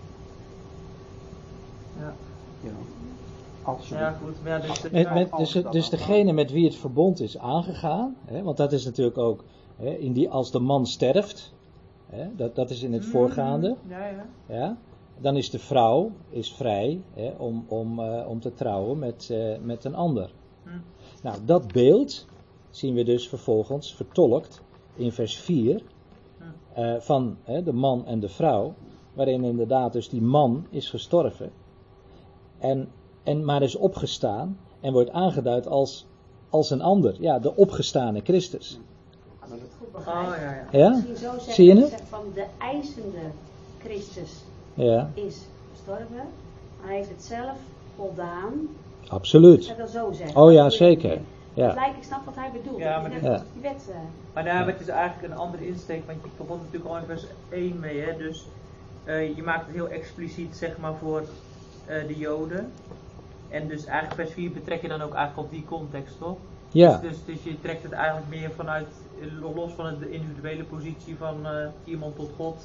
[SPEAKER 3] Ja.
[SPEAKER 2] Ja. Als ze
[SPEAKER 3] Ja, goed. Maar ja, dus,
[SPEAKER 1] Met, met, dus, dus degene met wie het verbond is aangegaan, hè, want dat is natuurlijk ook, hè, in die, als de man sterft, hè, dat, dat is in het voorgaande,
[SPEAKER 3] Ja, ja.
[SPEAKER 1] ja, dan is de vrouw is vrij hè, om, om, uh, om te trouwen met, uh, met een ander.
[SPEAKER 3] Hm.
[SPEAKER 1] Nou, dat beeld zien we dus vervolgens vertolkt in vers vier uh, van hè, de man en de vrouw, waarin inderdaad dus die man is gestorven en, en maar is opgestaan en wordt aangeduid als, als een ander, ja, de opgestane Christus.
[SPEAKER 6] Als ik het goed
[SPEAKER 3] Oh,
[SPEAKER 6] begrijp.
[SPEAKER 3] ja, ja.
[SPEAKER 1] Ja?
[SPEAKER 6] Misschien zo zeggen,
[SPEAKER 1] Zie je het?
[SPEAKER 6] zegt van de eisende Christus
[SPEAKER 1] Ja,
[SPEAKER 6] is gestorven, maar hij heeft het zelf voldaan.
[SPEAKER 1] absoluut.
[SPEAKER 6] Ik wil zo zeggen.
[SPEAKER 1] Oh ja,
[SPEAKER 6] Dat doe je
[SPEAKER 1] zeker.
[SPEAKER 6] niet.
[SPEAKER 1] Ja.
[SPEAKER 6] Het lijkt, ik snap wat hij bedoelt.
[SPEAKER 3] Ja,
[SPEAKER 6] Dat
[SPEAKER 3] maar
[SPEAKER 6] is
[SPEAKER 3] dit-
[SPEAKER 6] net
[SPEAKER 1] Ja.
[SPEAKER 6] die wet. eh,
[SPEAKER 3] Maar daar hebben we dus eigenlijk een andere insteek, want je begon natuurlijk al in vers één mee, hè? Dus uh, je maakt het heel expliciet, zeg maar, voor uh, de Joden. En dus eigenlijk vers vier betrek je dan ook eigenlijk op die context, toch?
[SPEAKER 1] Ja,
[SPEAKER 3] Dus, dus, dus je trekt het eigenlijk meer vanuit, los van de individuele positie van uh, iemand tot God.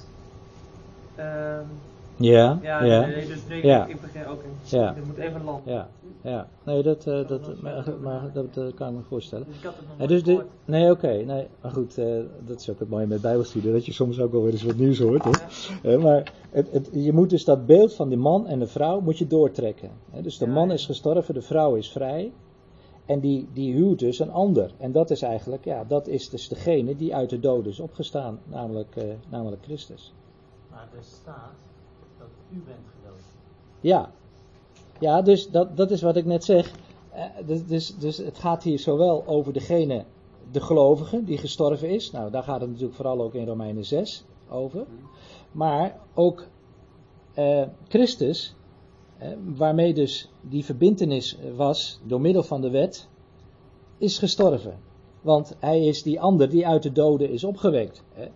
[SPEAKER 3] Ehm
[SPEAKER 1] ja,
[SPEAKER 3] ja,
[SPEAKER 1] ja,
[SPEAKER 3] nee, nee, dus nee,
[SPEAKER 1] Ja.
[SPEAKER 3] ik, ik begin, oké,
[SPEAKER 1] Ja.
[SPEAKER 3] ik moet even landen.
[SPEAKER 1] ja, ja. Nee, dat, uh, dat, maar, maar dat uh, kan ik me voorstellen.
[SPEAKER 3] Dus ik had het nog
[SPEAKER 1] Ja,
[SPEAKER 3] nooit
[SPEAKER 1] dus de,
[SPEAKER 3] gehoord.
[SPEAKER 1] nee, oké, okay, nee, maar goed, uh, dat is ook het mooie met bijbelstudie, dat je soms ook wel weer eens wat nieuws hoort. Hè?
[SPEAKER 3] Ja.
[SPEAKER 1] Uh, maar het, het, je moet dus dat beeld van de man en de vrouw moet je doortrekken. Hè? Dus de
[SPEAKER 3] Ja,
[SPEAKER 1] man
[SPEAKER 3] ja.
[SPEAKER 1] is gestorven, de vrouw is vrij. En die, die huwt dus een ander. En dat is eigenlijk, ja, dat is dus degene die uit de dood is opgestaan, namelijk, uh, namelijk Christus.
[SPEAKER 4] maar er staat dat u bent gedood.
[SPEAKER 1] Ja, ja dus dat, dat is wat ik net zeg. Uh, dus, dus, dus het gaat hier zowel over degene, de gelovige, die gestorven is. Nou, daar gaat het natuurlijk vooral ook in Romeinen zes over. Maar ook uh, Christus, uh, waarmee dus die verbintenis was door middel van de wet, is gestorven. Want hij is die ander die uit de doden is opgewekt. Hè.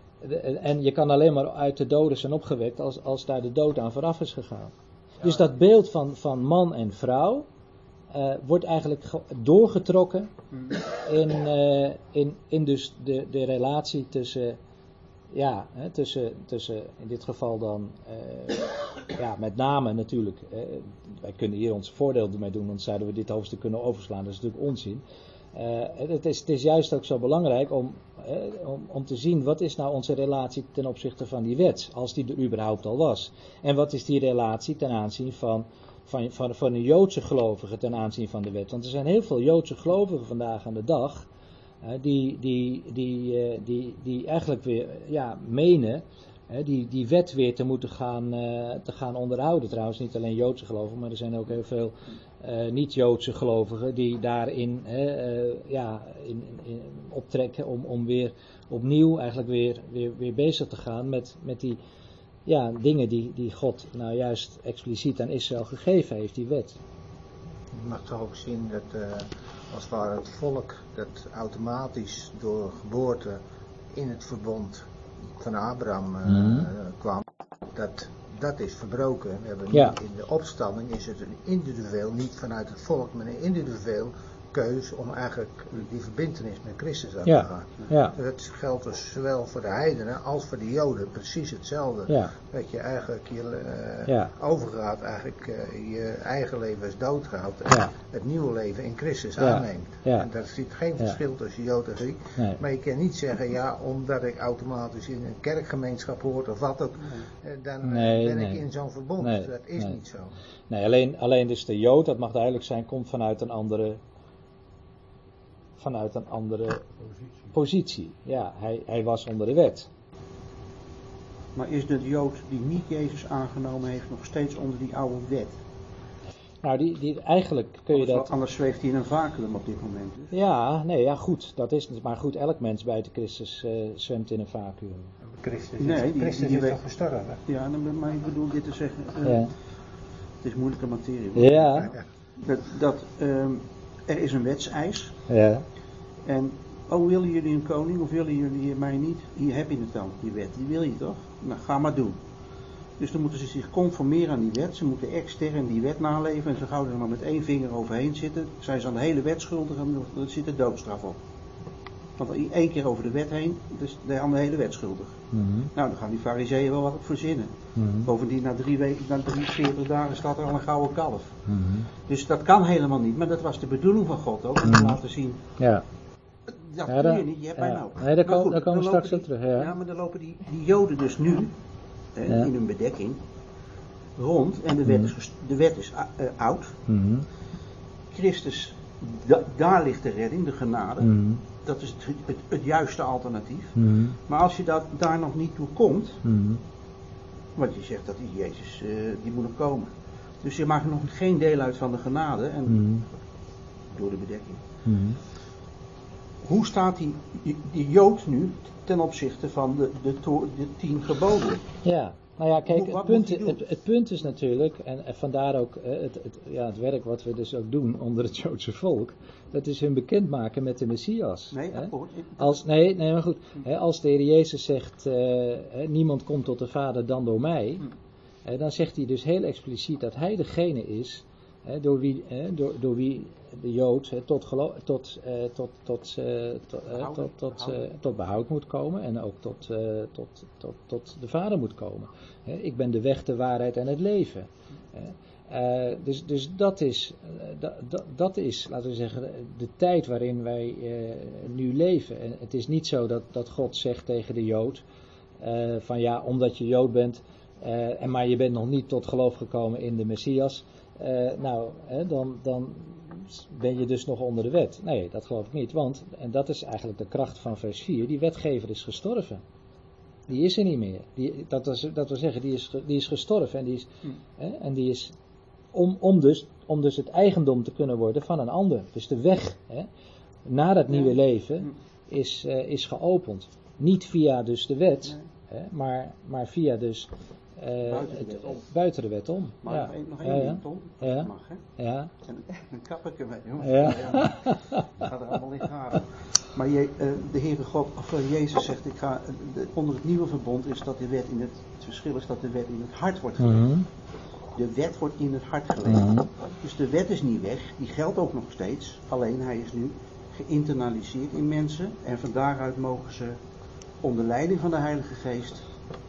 [SPEAKER 1] En je kan alleen maar uit de doden zijn opgewekt als, als daar de dood aan vooraf is gegaan.
[SPEAKER 4] Ja.
[SPEAKER 1] Dus dat beeld van, van man en vrouw uh, wordt eigenlijk ge- doorgetrokken in, uh, in, in dus de, de relatie tussen, ja, hè, tussen, tussen in dit geval dan, uh, ja, met name natuurlijk, uh, wij kunnen hier ons voordeel ermee doen, want zouden we dit hoofdstuk kunnen overslaan, dat is natuurlijk onzin. Uh, het, is, het is juist ook zo belangrijk om, eh, om, om te zien wat is nou onze relatie ten opzichte van die wet, als die er überhaupt al was. En wat is die relatie ten aanzien van, van, van, van een Joodse gelovige ten aanzien van de wet. Want er zijn heel veel Joodse gelovigen vandaag aan de dag, uh, die, die, die, uh, die, die eigenlijk weer ja, menen uh, die, die wet weer te moeten gaan, uh, te gaan onderhouden. Trouwens niet alleen Joodse gelovigen, maar er zijn ook heel veel Uh, niet-Joodse gelovigen die daarin uh, ja, in, in, optrekken om, om weer opnieuw eigenlijk weer, weer, weer bezig te gaan met, met die ja, dingen die, die God nou juist expliciet aan Israël gegeven heeft, die wet.
[SPEAKER 7] Je mag toch ook zien dat uh, als het ware het volk dat automatisch door geboorte in het verbond van Abraham uh, mm-hmm. kwam, dat... Dat is verbroken. We hebben
[SPEAKER 1] ja.
[SPEAKER 7] niet, in de opstanding is het een individueel, niet vanuit het volk, maar een individueel keus om eigenlijk die verbintenis met Christus aan
[SPEAKER 1] ja.
[SPEAKER 7] te gaan.
[SPEAKER 1] Ja.
[SPEAKER 7] Dat geldt dus zowel voor de heidenen als voor de Joden, precies hetzelfde.
[SPEAKER 1] Ja.
[SPEAKER 7] Dat je eigenlijk je uh,
[SPEAKER 1] ja.
[SPEAKER 7] overgaat, eigenlijk uh, je eigen leven is doodgaat en
[SPEAKER 1] ja.
[SPEAKER 7] het nieuwe leven in Christus
[SPEAKER 1] ja.
[SPEAKER 7] aanneemt.
[SPEAKER 1] Ja.
[SPEAKER 7] En daar zit geen
[SPEAKER 1] ja.
[SPEAKER 7] verschil tussen Jood en Griek.
[SPEAKER 1] Nee.
[SPEAKER 7] Maar je kan niet zeggen, ja, omdat ik automatisch in een kerkgemeenschap hoor of wat ook, nee. dan
[SPEAKER 1] nee,
[SPEAKER 7] ben
[SPEAKER 1] nee.
[SPEAKER 7] ik in zo'n verbond.
[SPEAKER 1] Nee.
[SPEAKER 7] Dat is
[SPEAKER 1] nee.
[SPEAKER 7] niet zo.
[SPEAKER 1] Nee, alleen, alleen dus de Jood, dat mag duidelijk zijn, komt vanuit een andere, vanuit een andere
[SPEAKER 5] Positie.
[SPEAKER 1] positie. Ja, hij, hij was onder de wet.
[SPEAKER 2] Maar is de Jood die niet Jezus aangenomen heeft nog steeds onder die oude wet?
[SPEAKER 1] Nou, die, die, eigenlijk kun je
[SPEAKER 2] Anders,
[SPEAKER 1] dat...
[SPEAKER 2] anders zweeft hij in een vacuüm op dit moment. Dus.
[SPEAKER 1] Ja, nee, ja, goed. Dat is het. Maar goed, elk mens buiten Christus uh, zwemt in een vacuüm.
[SPEAKER 7] Christus,
[SPEAKER 2] Nee,
[SPEAKER 7] is,
[SPEAKER 2] die-
[SPEAKER 7] Christus
[SPEAKER 2] die
[SPEAKER 7] is
[SPEAKER 2] weet-
[SPEAKER 7] toch gestorven?
[SPEAKER 2] Ja, dan- maar ik bedoel dit te zeggen. Uh,
[SPEAKER 1] Ja.
[SPEAKER 2] Het is moeilijke materie.
[SPEAKER 1] Ja,
[SPEAKER 2] Dat, dat ehm, er is een wetseis.
[SPEAKER 1] ja.
[SPEAKER 2] En, oh, willen jullie een koning of willen jullie mij niet? Hier heb je het dan, die wet. Die wil je toch? Nou, ga maar doen. Dus dan moeten ze zich conformeren aan die wet. Ze moeten extern die wet naleven. En zo gauw ze er maar met één vinger overheen zitten, zijn ze aan de hele wet schuldig en er zit de doodstraf op. Want één keer over de wet heen, dus de aan de hele wet schuldig.
[SPEAKER 1] Mm-hmm.
[SPEAKER 2] Nou, dan gaan die fariseeën wel wat op verzinnen.
[SPEAKER 1] Mm-hmm.
[SPEAKER 2] Bovendien, na drie weken, na drie, veertig dagen staat er al een gouden kalf.
[SPEAKER 1] Mm-hmm.
[SPEAKER 2] Dus dat kan helemaal niet. Maar dat was de bedoeling van God ook. Om te
[SPEAKER 1] Mhm.
[SPEAKER 2] laten zien,
[SPEAKER 1] Ja.
[SPEAKER 2] dat
[SPEAKER 1] Ja,
[SPEAKER 2] kun je
[SPEAKER 1] daar-
[SPEAKER 2] niet, je hebt
[SPEAKER 1] ja.
[SPEAKER 2] mij nou.
[SPEAKER 1] Nee, daar
[SPEAKER 2] Maar
[SPEAKER 1] komen-
[SPEAKER 2] goed,
[SPEAKER 1] daar komen we
[SPEAKER 2] dan
[SPEAKER 1] straks
[SPEAKER 2] lopen
[SPEAKER 1] op
[SPEAKER 2] die-
[SPEAKER 1] terug, ja.
[SPEAKER 2] Ja, maar dan lopen die, die joden dus nu, eh,
[SPEAKER 1] Ja.
[SPEAKER 2] in hun bedekking, rond. En de wet
[SPEAKER 1] Mhm.
[SPEAKER 2] is, ges- de wet is uh, uh, oud.
[SPEAKER 1] Mm-hmm.
[SPEAKER 2] Christus, da- daar ligt de redding, de genade.
[SPEAKER 1] Mm-hmm.
[SPEAKER 2] Dat is het, het, het juiste alternatief.
[SPEAKER 1] Mm-hmm.
[SPEAKER 2] Maar als je dat, daar nog niet toe komt,
[SPEAKER 1] Mm-hmm.
[SPEAKER 2] want je zegt dat die Jezus, uh, die moet nog komen. Dus je maakt nog geen deel uit van de genade en
[SPEAKER 1] Mm-hmm.
[SPEAKER 2] door de bedekking.
[SPEAKER 1] Mm-hmm.
[SPEAKER 2] Hoe staat die, die, die Jood nu ten opzichte van de, de, to- de tien geboden?
[SPEAKER 1] Ja, nou ja, kijk,
[SPEAKER 2] Hoe-
[SPEAKER 1] het
[SPEAKER 2] wat
[SPEAKER 1] punt,
[SPEAKER 2] moet hij doen?
[SPEAKER 1] het, het punt is natuurlijk, en, en vandaar ook eh, het, het, ja, het werk wat we dus ook doen onder het Joodse volk, dat is hun bekendmaken met de Messias.
[SPEAKER 2] Nee,
[SPEAKER 1] hè.
[SPEAKER 2] akkoord. Ik-
[SPEAKER 1] Als, nee, nee, maar goed, hè, als de Heer Jezus zegt, eh, hè, niemand komt tot de Vader dan door mij,
[SPEAKER 2] Hm.
[SPEAKER 1] hè, dan zegt hij dus heel expliciet dat hij degene is, hè, door, wie, hè, door, door wie de Jood hè, tot, gelo- tot, eh, tot, tot, eh, tot, eh,
[SPEAKER 2] Behoud.
[SPEAKER 1] tot, tot, eh,
[SPEAKER 2] Behoud.
[SPEAKER 1] tot behoud moet komen en ook tot, eh, tot, tot, tot de Vader moet komen. Hè, ik ben de weg, de waarheid en het leven. Hè. Eh, dus, dus dat is, eh, dat, dat, dat is, laten we zeggen, de tijd waarin wij eh, nu leven. En het is niet zo dat, dat God zegt tegen de Jood, eh, van ja, omdat je Jood bent, eh, en maar je bent nog niet tot geloof gekomen in de Messias, eh, nou, hè, dan, dan ben je dus nog onder de wet. Nee, dat geloof ik niet, want, en dat is eigenlijk de kracht van vers vier, die wetgever is gestorven. Die is er niet meer. Die, dat, was, dat wil zeggen, die is, ge- die is gestorven en die is,
[SPEAKER 2] Hm.
[SPEAKER 1] hè, en die is om, om, dus, om dus het eigendom te kunnen worden van een ander. Dus de weg hè, naar het nieuwe leven is, uh, is geopend. Niet via dus de wet, hè, maar, maar via dus uh,
[SPEAKER 2] Buiten de
[SPEAKER 1] het,
[SPEAKER 2] wet om.
[SPEAKER 1] buiten de wet om.
[SPEAKER 2] Maar
[SPEAKER 1] ja.
[SPEAKER 2] nog één, nog
[SPEAKER 1] Ja,
[SPEAKER 2] één
[SPEAKER 1] ja.
[SPEAKER 2] ding, Tom.
[SPEAKER 1] Ja.
[SPEAKER 2] Dat mag, hè?
[SPEAKER 1] Ja.
[SPEAKER 2] En een kapperke mee, jongens.
[SPEAKER 1] Ja.
[SPEAKER 2] Dat gaat er allemaal in graven. Maar je, uh, de Heere God, of uh, Jezus zegt, ik ga, uh, de, onder het nieuwe verbond is dat de wet in het, het verschil is dat de wet in het hart wordt gelegd.
[SPEAKER 1] Mhm.
[SPEAKER 2] De wet wordt in het hart gelegd.
[SPEAKER 1] Mhm.
[SPEAKER 2] Dus de wet is niet weg, die geldt ook nog steeds. Alleen hij is nu geïnternaliseerd in mensen. En van daaruit mogen ze onder leiding van de Heilige Geest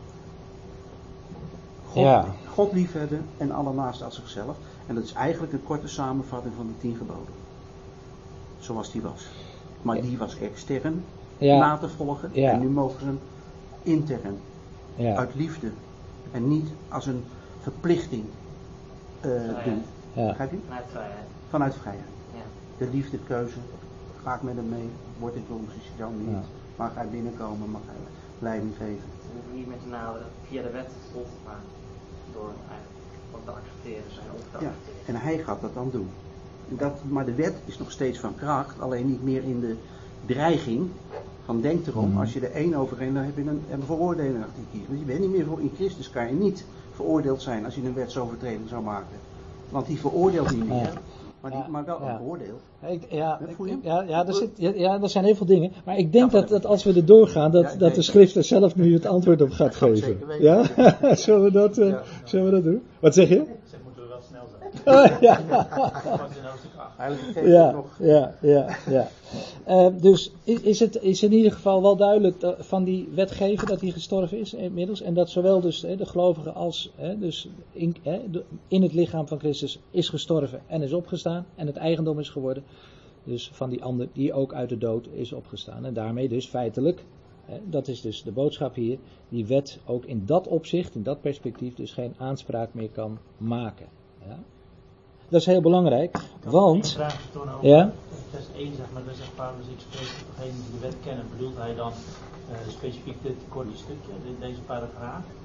[SPEAKER 2] God,
[SPEAKER 1] Ja.
[SPEAKER 2] God liefhebben en alle naasten als zichzelf. En dat is eigenlijk een korte samenvatting van de tien geboden. Zoals die was. Maar die was extern
[SPEAKER 1] Ja.
[SPEAKER 2] na te volgen.
[SPEAKER 1] Ja.
[SPEAKER 2] En nu mogen ze hem intern,
[SPEAKER 1] Ja.
[SPEAKER 2] uit liefde. En niet als een verplichting uh,
[SPEAKER 4] Vrijheid.
[SPEAKER 2] doen.
[SPEAKER 1] Ja.
[SPEAKER 2] Begrijp je?
[SPEAKER 4] Vanuit vrijheid.
[SPEAKER 2] Vanuit vrijheid.
[SPEAKER 4] Ja.
[SPEAKER 2] De liefde, keuze. Ga ik met hem mee? Word ik homosexueel niet?
[SPEAKER 1] Ja.
[SPEAKER 2] Mag hij binnenkomen? Mag hij leiding geven?
[SPEAKER 4] We hoeven niet meer te naderen via de wet volgt, maar door eigenlijk wat te accepteren zijn of te
[SPEAKER 2] Ja.
[SPEAKER 4] accepteren.
[SPEAKER 2] En hij gaat dat dan doen. Dat, maar de wet is nog steeds van kracht, alleen niet meer in de dreiging van denk erom,
[SPEAKER 1] Mhm.
[SPEAKER 2] als je er één overheen, dan heb je een, een veroordeling achter je kiezen. Dus je bent niet meer voor, in Christus kan je niet veroordeeld zijn als je een wetsovertreding zou maken. Want die veroordeelt niet meer,
[SPEAKER 1] Ja.
[SPEAKER 2] maar, die,
[SPEAKER 1] Ja.
[SPEAKER 2] maar wel
[SPEAKER 1] Ja.
[SPEAKER 2] een oordeel.
[SPEAKER 1] Ik, ja,
[SPEAKER 2] Ja,
[SPEAKER 1] ik-
[SPEAKER 2] voel je hem?
[SPEAKER 1] ja, ja, er zit, ja, ja, er zijn heel veel dingen. Maar ik denk
[SPEAKER 2] Ja,
[SPEAKER 1] dat, dat als we er doorgaan, dat,
[SPEAKER 2] Ja,
[SPEAKER 1] dat de
[SPEAKER 2] nee.
[SPEAKER 1] schrift er zelf nu het antwoord op gaat
[SPEAKER 2] Dat ga ik
[SPEAKER 1] geven.
[SPEAKER 2] zeker weten.
[SPEAKER 1] Ja? zullen, we dat, uh,
[SPEAKER 2] Ja.
[SPEAKER 1] zullen we dat doen? Wat zeg je?
[SPEAKER 4] Zeg, moeten we wel snel zijn.
[SPEAKER 1] Oh, ja.
[SPEAKER 4] Dat is in hoofdstuk acht.
[SPEAKER 2] Eigenlijk geeft
[SPEAKER 1] Ja,
[SPEAKER 2] het nog.
[SPEAKER 1] ja, ja, ja. Uh, dus is, is het is in ieder geval wel duidelijk dat, van die wetgever dat hij gestorven is inmiddels. En dat zowel dus hè, de gelovige als hè, dus in, hè, de, in het lichaam van Christus is gestorven en is opgestaan. En het eigendom is geworden. Dus van die ander die ook uit de dood is opgestaan. En daarmee dus feitelijk, hè, dat is dus de boodschap hier, die wet ook in dat opzicht, in dat perspectief dus geen aanspraak meer kan maken. Ja? Dat is heel belangrijk,
[SPEAKER 4] Kan ik
[SPEAKER 1] want...
[SPEAKER 4] één vraag vertonen over
[SPEAKER 1] Ja?
[SPEAKER 4] vers één, zeg maar, daar zegt Paulus, ik spreek tot degenen die de wet kennen. Bedoelt hij dan uh, specifiek dit korte stukje, dit, deze paragraaf?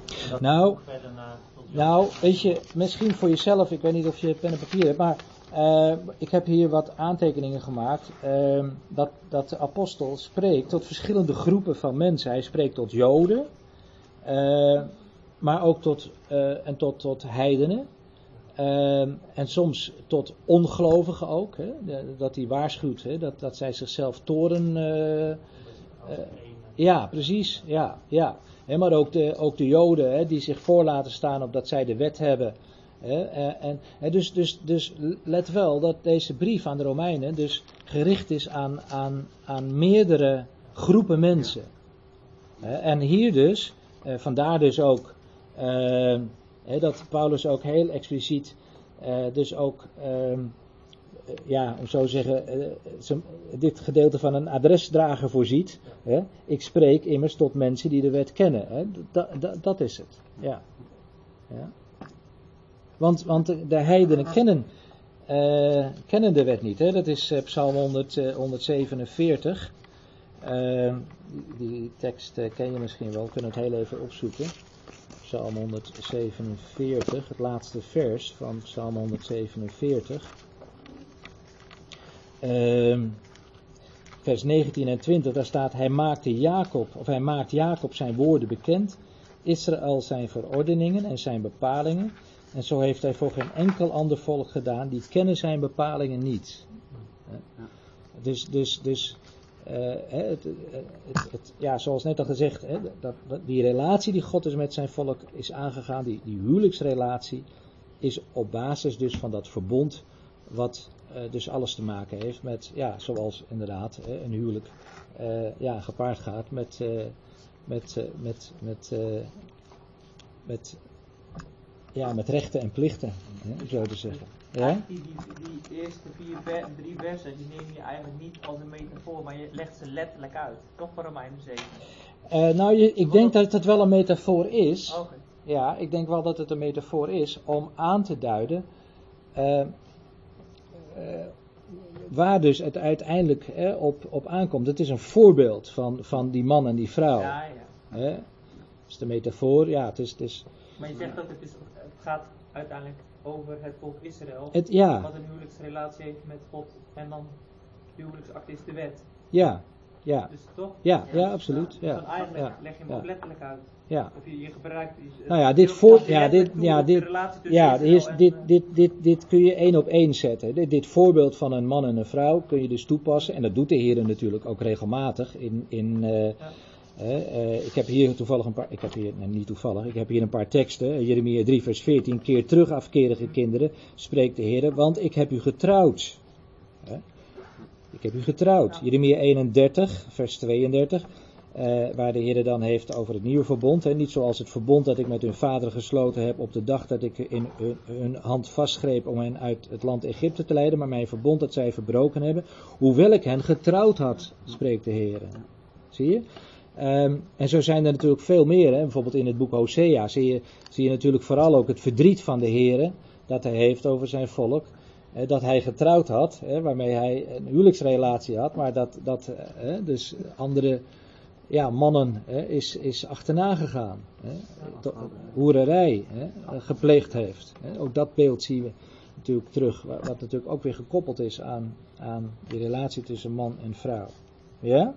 [SPEAKER 4] En dat
[SPEAKER 1] Nou,
[SPEAKER 4] ook verder naar tot Job.
[SPEAKER 1] Nou, weet je, misschien voor jezelf, ik weet niet of je pen en papier hebt, maar uh, ik heb hier wat aantekeningen gemaakt. Uh, dat, dat de apostel spreekt tot verschillende groepen van mensen. Hij spreekt tot Joden, uh, maar ook tot, uh, en tot, tot heidenen. Uh, en soms tot ongelovigen ook. Hè, dat hij waarschuwt, hè, dat, dat zij zichzelf toren. Uh, uh, ja, precies. Ja, ja. He, maar ook de, ook de Joden he, die zich voor laten staan op dat zij de wet hebben. He, en, en dus, dus, dus let wel dat deze brief aan de Romeinen dus gericht is aan, aan, aan meerdere groepen mensen. He, en hier dus, eh, vandaar dus ook eh, he, dat Paulus ook heel expliciet eh, dus ook... Eh, ja, om zo te zeggen, uh, dit gedeelte van een adresdrager voorziet. Hè? Ik spreek immers tot mensen die de wet kennen. Hè? Da, da, dat is het. Ja. Ja. Want, want de, de heidenen kennen, uh, kennen de wet niet. Hè? Dat is uh, Psalm honderd, uh, honderdzevenenveertig. Uh, die, die tekst uh, ken je misschien wel. We kunnen het heel even opzoeken. Psalm honderdzevenenveertig, het laatste vers van Psalm honderdzevenenveertig. Uh, vers negentien en twintig, daar staat: Hij maakte Jacob, of hij maakt Jacob zijn woorden bekend, Israël zijn verordeningen en zijn bepalingen. En zo heeft hij voor geen enkel ander volk gedaan, die kennen zijn bepalingen niet. Uh, dus, dus, dus uh, het, het, het, ja, zoals net al gezegd, hè, dat, dat, die relatie die God dus met zijn volk is aangegaan, die, die huwelijksrelatie, is op basis dus van dat verbond wat uh, dus alles te maken heeft met, ja, zoals inderdaad uh, een huwelijk uh, ja, gepaard gaat met, uh, met, uh, met, met, uh, met, ja, met rechten en plichten, hè, zo te zeggen. Ja?
[SPEAKER 3] Die, die, die eerste vier, ver, drie versen, die neem je eigenlijk niet als een metafoor, maar je legt ze letterlijk uit. Toch voor Romeinen zeven?
[SPEAKER 1] Uh, nou, je, ik denk dat het wel een metafoor is.
[SPEAKER 3] Okay.
[SPEAKER 1] Ja, ik denk wel dat het een metafoor is om aan te duiden uh, uh, waar dus het uiteindelijk uh, op, op aankomt. Het is een voorbeeld van, van die man en die vrouw.
[SPEAKER 3] Ja, ja.
[SPEAKER 1] Uh, is de metafoor, ja, het is... Het is
[SPEAKER 3] maar je zegt dat het, is, het gaat uiteindelijk over het volk Israël,
[SPEAKER 1] het, ja.
[SPEAKER 3] wat een huwelijksrelatie heeft met God, en dan de huwelijksact is de wet.
[SPEAKER 1] Ja, ja.
[SPEAKER 3] Dus toch?
[SPEAKER 1] Ja, ja, ja absoluut. Ja.
[SPEAKER 3] Dus dan eigenlijk
[SPEAKER 1] ja.
[SPEAKER 3] leg je hem
[SPEAKER 1] ja.
[SPEAKER 3] ook letterlijk uit.
[SPEAKER 1] Ja.
[SPEAKER 3] Of je, je gebruikt... Je,
[SPEAKER 1] nou ja, dit voor, ja, dit, ja, dit, ja,
[SPEAKER 3] Israël
[SPEAKER 1] dit,
[SPEAKER 3] en,
[SPEAKER 1] dit,
[SPEAKER 3] uh,
[SPEAKER 1] dit, dit, dit kun je één op één zetten. Dit, dit voorbeeld van een man en een vrouw kun je dus toepassen. En dat doet de Heer natuurlijk ook regelmatig. In, in, uh, ja. uh, uh, ik heb hier toevallig een paar, ik heb hier, nou niet toevallig, ik heb hier een paar teksten. Jeremia drie vers veertien, keer terug afkerige kinderen, spreekt de Heer, want ik heb u getrouwd. Uh, ik heb u getrouwd. Ja. Jeremia eenendertig vers tweeëndertig. Uh, waar de Heer dan heeft over het nieuwe verbond. Hè. Niet zoals het verbond dat ik met hun vader gesloten heb op de dag dat ik in hun, hun hand vastgreep om hen uit het land Egypte te leiden. Maar mijn verbond dat zij verbroken hebben. Hoewel ik hen getrouwd had, spreekt de Heer. Zie je? Um, en zo zijn er natuurlijk veel meer. Hè. Bijvoorbeeld in het boek Hosea zie je, zie je natuurlijk vooral ook het verdriet van de Heer. Dat hij heeft over zijn volk. Hè, dat hij getrouwd had. Hè, waarmee hij een huwelijksrelatie had. Maar dat, dat hè, dus andere... Ja, mannen hè, is, is achterna gegaan. Hè, hoererij hè, gepleegd heeft. Hè. Ook dat beeld zien we natuurlijk terug. Wat, wat natuurlijk ook weer gekoppeld is aan, aan die relatie tussen man en vrouw. Ja?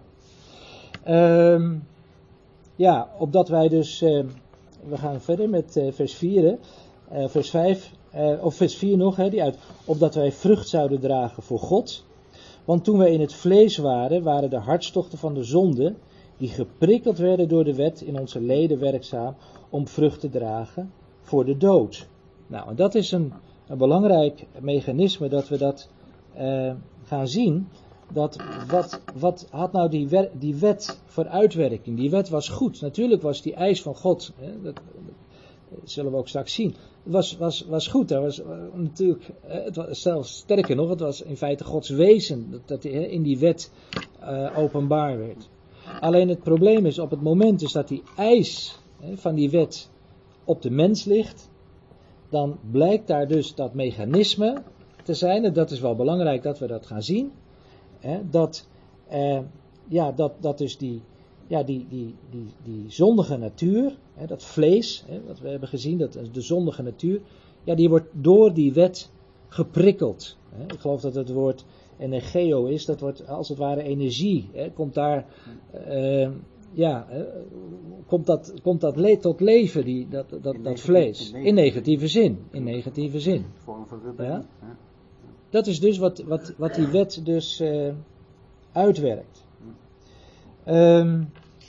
[SPEAKER 1] Um, ja, opdat wij dus... Uh, we gaan verder met uh, vers vier. Uh, vers vijf. Uh, of vers vier nog. Hè, die uit, opdat wij vrucht zouden dragen voor God. Want toen wij in het vlees waren, waren de hartstochten van de zonde... die geprikkeld werden door de wet in onze leden werkzaam om vrucht te dragen voor de dood. Nou, en dat is een, een belangrijk mechanisme dat we dat uh, gaan zien. Dat wat, wat had nou die, wer, die wet voor uitwerking? Die wet was goed. Natuurlijk was die eis van God, hè, dat, dat zullen we ook straks zien. Het was, was, was goed. Er was, uh, natuurlijk, uh, het was zelfs sterker nog, het was in feite Gods wezen dat, dat uh, in die wet uh, openbaar werd. Alleen het probleem is op het moment dus dat die eis hè, van die wet op de mens ligt, dan blijkt daar dus dat mechanisme te zijn, en dat is wel belangrijk dat we dat gaan zien, hè, dat, eh, ja, dat, dat dus die, ja, die, die, die, die zondige natuur, hè, dat vlees, hè, wat we hebben gezien, dat, de zondige natuur, ja, die wordt door die wet geprikkeld. Hè. Ik geloof dat het woord energeo is, dat wordt als het ware energie. Hè, komt daar, uh, ja, uh, komt dat, komt dat le- tot leven, die, dat, dat, dat, dat vlees. In negatieve zin. In negatieve zin.
[SPEAKER 2] Vorm van rebellie.
[SPEAKER 1] Ja. Dat is dus wat, wat, wat die wet dus uh, uitwerkt. Um,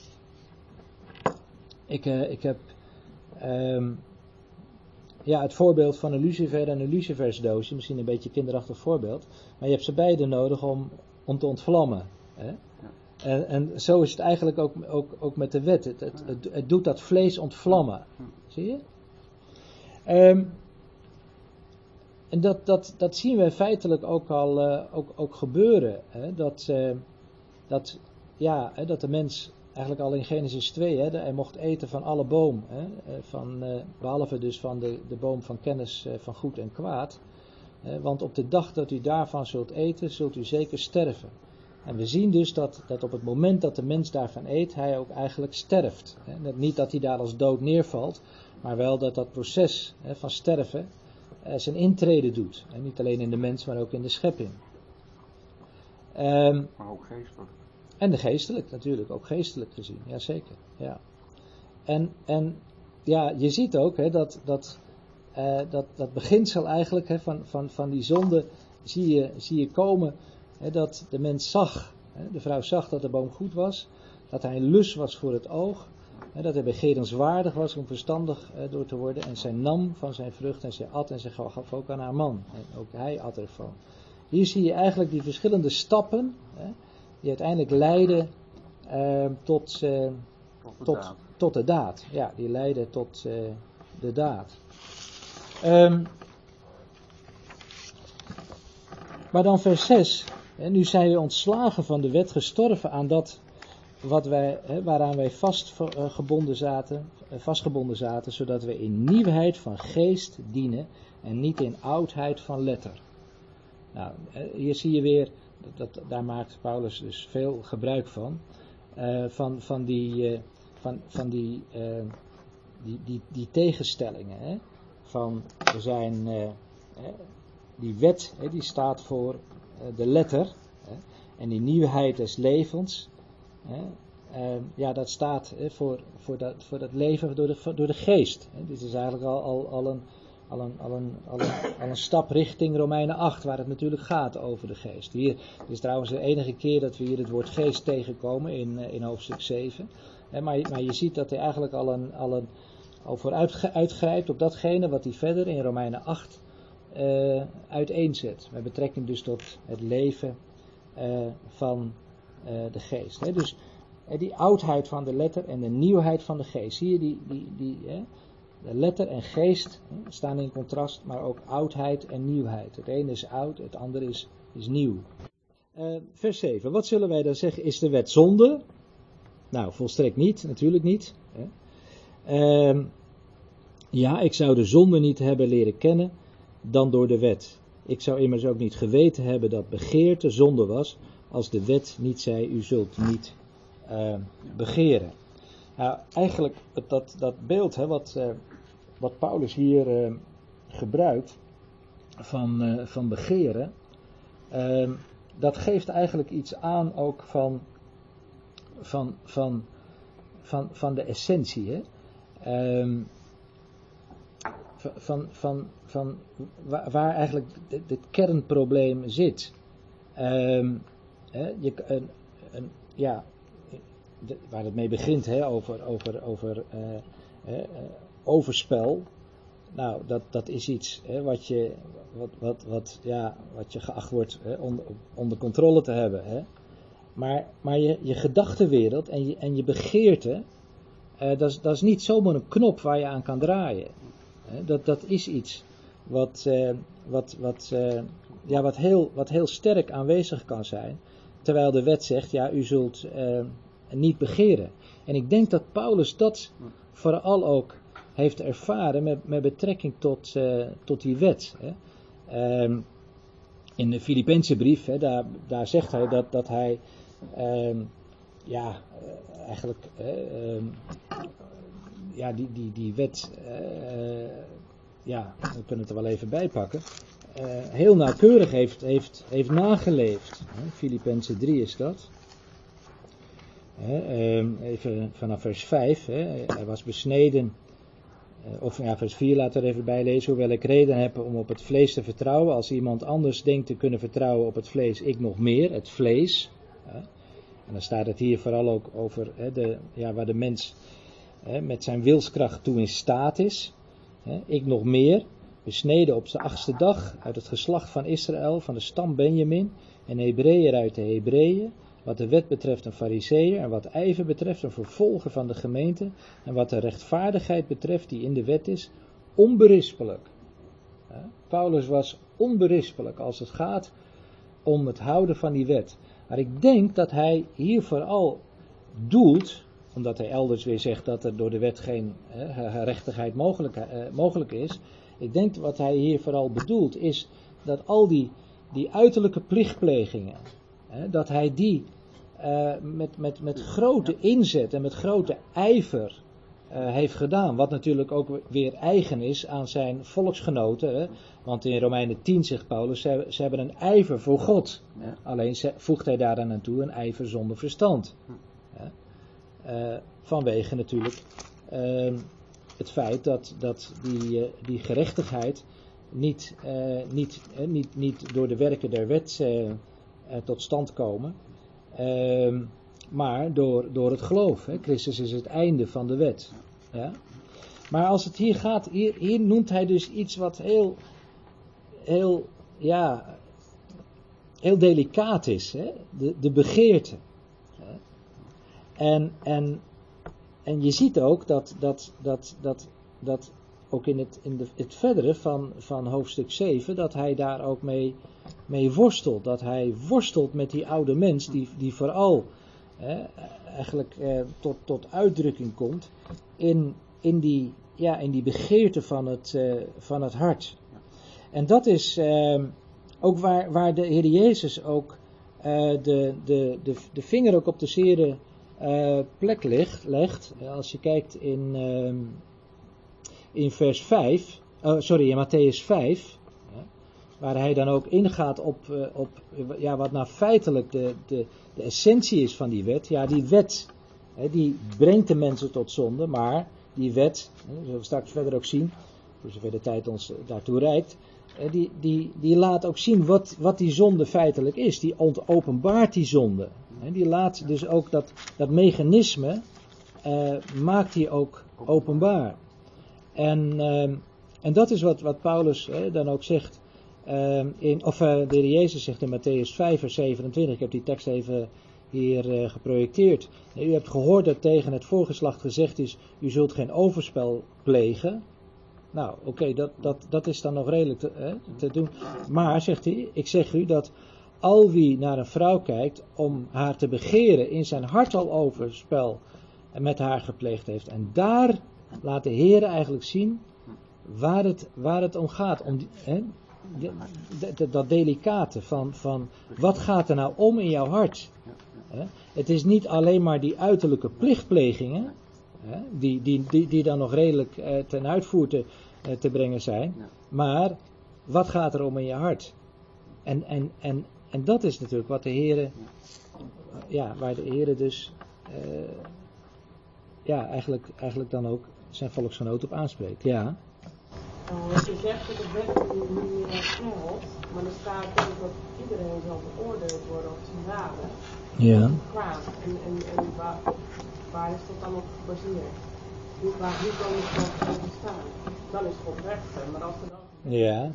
[SPEAKER 1] ik, uh, ik heb um, ja, het voorbeeld van een lucifer en een lucifersdoosje, misschien een beetje een kinderachtig voorbeeld, maar je hebt ze beide nodig om, om te ontvlammen. Hè? Ja. En, en zo is het eigenlijk ook, ook, ook met de wet. Het, het, het, het doet dat vlees ontvlammen. Zie je? Um, en dat, dat, dat zien we feitelijk ook al uh, ook, ook gebeuren. Hè? Dat, uh, dat, ja, hè, dat de mens eigenlijk al in Genesis twee, hè, hij mocht eten van alle boom, hè, van, uh, behalve dus van de, de boom van kennis uh, van goed en kwaad. Uh, want op de dag dat u daarvan zult eten, zult u zeker sterven. En we zien dus dat, dat op het moment dat de mens daarvan eet, hij ook eigenlijk sterft. Hè. Niet dat hij daar als dood neervalt, maar wel dat dat proces hè, van sterven uh, zijn intrede doet. En niet alleen in de mens, maar ook in de schepping. Um,
[SPEAKER 2] maar ook geestelijk.
[SPEAKER 1] En de geestelijk natuurlijk, ook geestelijk gezien, jazeker. Ja. En, en ja, je ziet ook hè, dat, dat, uh, dat, dat beginsel eigenlijk hè, van, van, van die zonde zie je, zie je komen hè, dat de mens zag, hè, de vrouw zag dat de boom goed was, dat hij een lust was voor het oog, hè, dat hij begerenswaardig was om verstandig uh, door te worden en zij nam van zijn vrucht en zij at en zij gaf ook aan haar man. En ook hij at ervan. Hier zie je eigenlijk die verschillende stappen hè, die uiteindelijk leiden uh, tot, uh,
[SPEAKER 2] tot, de
[SPEAKER 1] tot, tot de daad. Ja, die leiden tot uh, de daad. Um, maar dan vers zes. Hè, nu zijn we ontslagen van de wet, gestorven aan dat wat wij, hè, waaraan wij vastgebonden zaten, vastgebonden zaten, zodat we in nieuwheid van geest dienen en niet in oudheid van letter. Nou, hier zie je weer, dat, daar maakt Paulus dus veel gebruik van, uh, van, van die, uh, van, van die, uh, die, die, die tegenstellingen. Hè? Van, er zijn, uh, die wet, hè, die staat voor uh, de letter, hè? En die nieuwheid des levens, hè? Uh, ja, dat staat hè, voor, voor, dat, voor dat leven door de, door de geest. Hè? Dit is eigenlijk al, al, al een... Al een, al, een, al, een, al een stap richting Romeinen acht, waar het natuurlijk gaat over de geest. Hier is trouwens de enige keer dat we hier het woord geest tegenkomen in, in hoofdstuk zeven. Maar, maar je ziet dat hij eigenlijk al, een, al, een, al vooruit uitgrijpt op datgene wat hij verder in Romeinen acht uh, uiteenzet. Met betrekking dus tot het leven uh, van uh, de geest. He, dus uh, die oudheid van de letter en de nieuwheid van de geest. Zie je die... die, die uh, De letter en geest staan in contrast, maar ook oudheid en nieuwheid. Het ene is oud, het andere is, is nieuw. Uh, vers zeven. Wat zullen wij dan zeggen? Is de wet zonde? Nou, volstrekt niet, natuurlijk niet. Hè. Uh, ja, ik zou de zonde niet hebben leren kennen dan door de wet. Ik zou immers ook niet geweten hebben dat begeerte zonde was, als de wet niet zei, u zult niet uh, begeren. Nou, eigenlijk dat, dat beeld hè, wat, uh, wat Paulus hier uh, gebruikt van, uh, van begeren, uh, dat geeft eigenlijk iets aan ook van, van, van, van, van de essentie. Hè? Um, van, van, van waar, waar eigenlijk het kernprobleem zit. Um, hè, je, een, een, ja... De, waar het mee begint, hè, over, over, over uh, uh, overspel. Nou, dat, dat is iets hè, wat, je, wat, wat, wat, ja, wat je geacht wordt hè, onder, onder controle te hebben. Hè. Maar, maar je, je gedachtenwereld en je, en je begeerte, uh, dat, is, dat is niet zomaar een knop waar je aan kan draaien. Hè. Dat, dat is iets wat, uh, wat, wat, uh, ja, wat, heel, wat heel sterk aanwezig kan zijn. Terwijl de wet zegt, ja, u zult... Uh, niet begeren. En ik denk dat Paulus dat vooral ook heeft ervaren met, met betrekking tot, uh, tot die wet. Hè. Um, in de Filippense brief, hè, daar, daar zegt hij dat, dat hij um, ja, uh, eigenlijk, uh, um, ja, die, die, die wet, uh, ja, we kunnen het er wel even bij pakken, uh, heel nauwkeurig heeft, heeft, heeft nageleefd. Filippenzen drie is dat. Uh, um, even vanaf vers vijf, hè. Hij was besneden. Of ja, vers vier laten we er even bij lezen. Hoewel ik reden heb om op het vlees te vertrouwen. Als iemand anders denkt te kunnen vertrouwen op het vlees, ik nog meer. Het vlees. Hè. En dan staat het hier vooral ook over hè, de, ja, waar de mens hè, met zijn wilskracht toe in staat is. Hè. Ik nog meer. Besneden op de achtste dag uit het geslacht van Israël, van de stam Benjamin. En Hebreeër uit de Hebreeën. Wat de wet betreft een fariseeër en wat ijver betreft een vervolger van de gemeente en wat de rechtvaardigheid betreft die in de wet is, onberispelijk. Paulus was onberispelijk als het gaat om het houden van die wet. Maar ik denk dat hij hier vooral doelt, omdat hij elders weer zegt dat er door de wet geen hè, gerechtigheid mogelijk, eh, mogelijk is. Ik denk wat hij hier vooral bedoelt is dat al die, die uiterlijke plichtplegingen, hè, dat hij die uh, met, met, met grote inzet en met grote ijver uh, heeft gedaan. Wat natuurlijk ook weer eigen is aan zijn volksgenoten. Hè? Want in Romeinen tien zegt Paulus, ze hebben, ze hebben een ijver voor God. Ja. Alleen voegt hij daaraan aan toe een ijver zonder verstand. Ja? Uh, vanwege natuurlijk uh, het feit dat, dat die, uh, die gerechtigheid niet, uh, niet, uh, niet, niet door de werken der wet uh, uh, tot stand komen. Uh, maar door, door het geloof. Hè. Christus is het einde van de wet. Ja? Maar als het hier gaat, hier, hier noemt hij dus iets wat heel, heel, ja, heel delicaat is. Hè? De, de begeerte. Hè? En, en, en je ziet ook dat, dat, dat, dat, dat ook in het, in de, het verdere van, van hoofdstuk zeven, dat hij daar ook mee, mee worstelt. Dat hij worstelt met die oude mens, die, die vooral hè, eigenlijk eh, tot, tot uitdrukking komt in, in, die, ja, in die begeerte van het, eh, van het hart. En dat is eh, ook waar, waar de Heer Jezus ook eh, de, de, de, de vinger ook op de zere uh, plek legt, legt. Als je kijkt in... Uh, In vers vijf, oh, sorry, in Matthäus vijf, ja, waar hij dan ook ingaat op, uh, op ja, wat nou feitelijk de, de, de essentie is van die wet. Ja, die wet, hè, die brengt de mensen tot zonde, maar die wet, hè, dat zullen we straks verder ook zien, voor zover de tijd ons daartoe reikt, hè, die, die, die laat ook zien wat, wat die zonde feitelijk is. Die openbaart die zonde. Hè, die laat dus ook dat, dat mechanisme, uh, maakt die ook openbaar. En, uh, en dat is wat, wat Paulus hè, dan ook zegt, uh, in, of uh, de Heer Jezus zegt in Matthäus vijf vers zevenentwintig, ik heb die tekst even hier uh, geprojecteerd. U hebt gehoord dat tegen het voorgeslacht gezegd is, u zult geen overspel plegen. Nou, oké, okay, dat, dat, dat is dan nog redelijk te, hè, te doen. Maar, zegt hij, ik zeg u dat al wie naar een vrouw kijkt om haar te begeren, in zijn hart al overspel met haar gepleegd heeft. En daar laat de Heer eigenlijk zien waar het, waar het om gaat. Om die, hè, de, de, de, dat delicate van, van wat gaat er nou om in jouw hart. Hè? Het is niet alleen maar die uiterlijke plichtplegingen, hè, die, die, die, die dan nog redelijk eh, ten uitvoer te, eh, te brengen zijn. Maar wat gaat er om in je hart? En, en, en, en dat is natuurlijk wat de Heer, ja, waar de Heer dus uh, ja, eigenlijk, eigenlijk dan ook zijn volksgenoot op aanspreekt. Ja.
[SPEAKER 8] Uh, je zegt dat het wet nu knelt, maar er staat ook dat iedereen zal beoordeeld worden op zijn daden.
[SPEAKER 1] Ja.
[SPEAKER 8] Kwaad. En, en, en waar, waar is dat dan op gebaseerd? Hoe, waar, hoe kan het dan over staan? Dan is God rechter, maar als er dan...
[SPEAKER 1] Ja.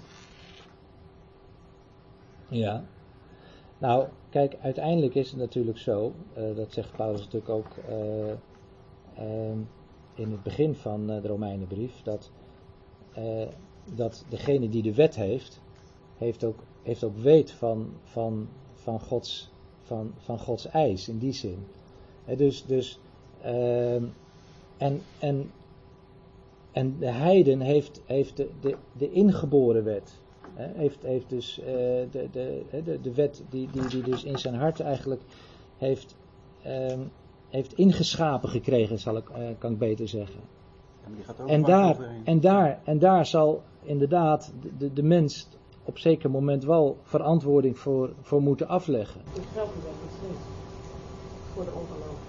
[SPEAKER 1] Ja. Nou, kijk, uiteindelijk is het natuurlijk zo, uh, dat zegt Paulus natuurlijk ook uh, uh, in het begin van uh, de Romeinenbrief, dat, uh, dat degene die de wet heeft, heeft ook, heeft ook weet van, van, van, Gods, van, van Gods eis, in die zin. He, dus, dus uh, en, en, en de heiden heeft, heeft de, de, de ingeboren wet. He, heeft, heeft dus uh, de, de, de, de wet die, die, die dus in zijn hart eigenlijk heeft, uh, heeft ingeschapen gekregen, zal ik, uh, kan ik beter zeggen.
[SPEAKER 2] Ja, maar die gaat ook
[SPEAKER 1] En
[SPEAKER 2] vaak
[SPEAKER 1] daar,
[SPEAKER 2] overheen.
[SPEAKER 1] en, daar, en daar zal inderdaad de, de, de mens op een zeker moment wel verantwoording voor, voor moeten afleggen.
[SPEAKER 8] Dus geldt dat nog steeds voor de ongelovigen.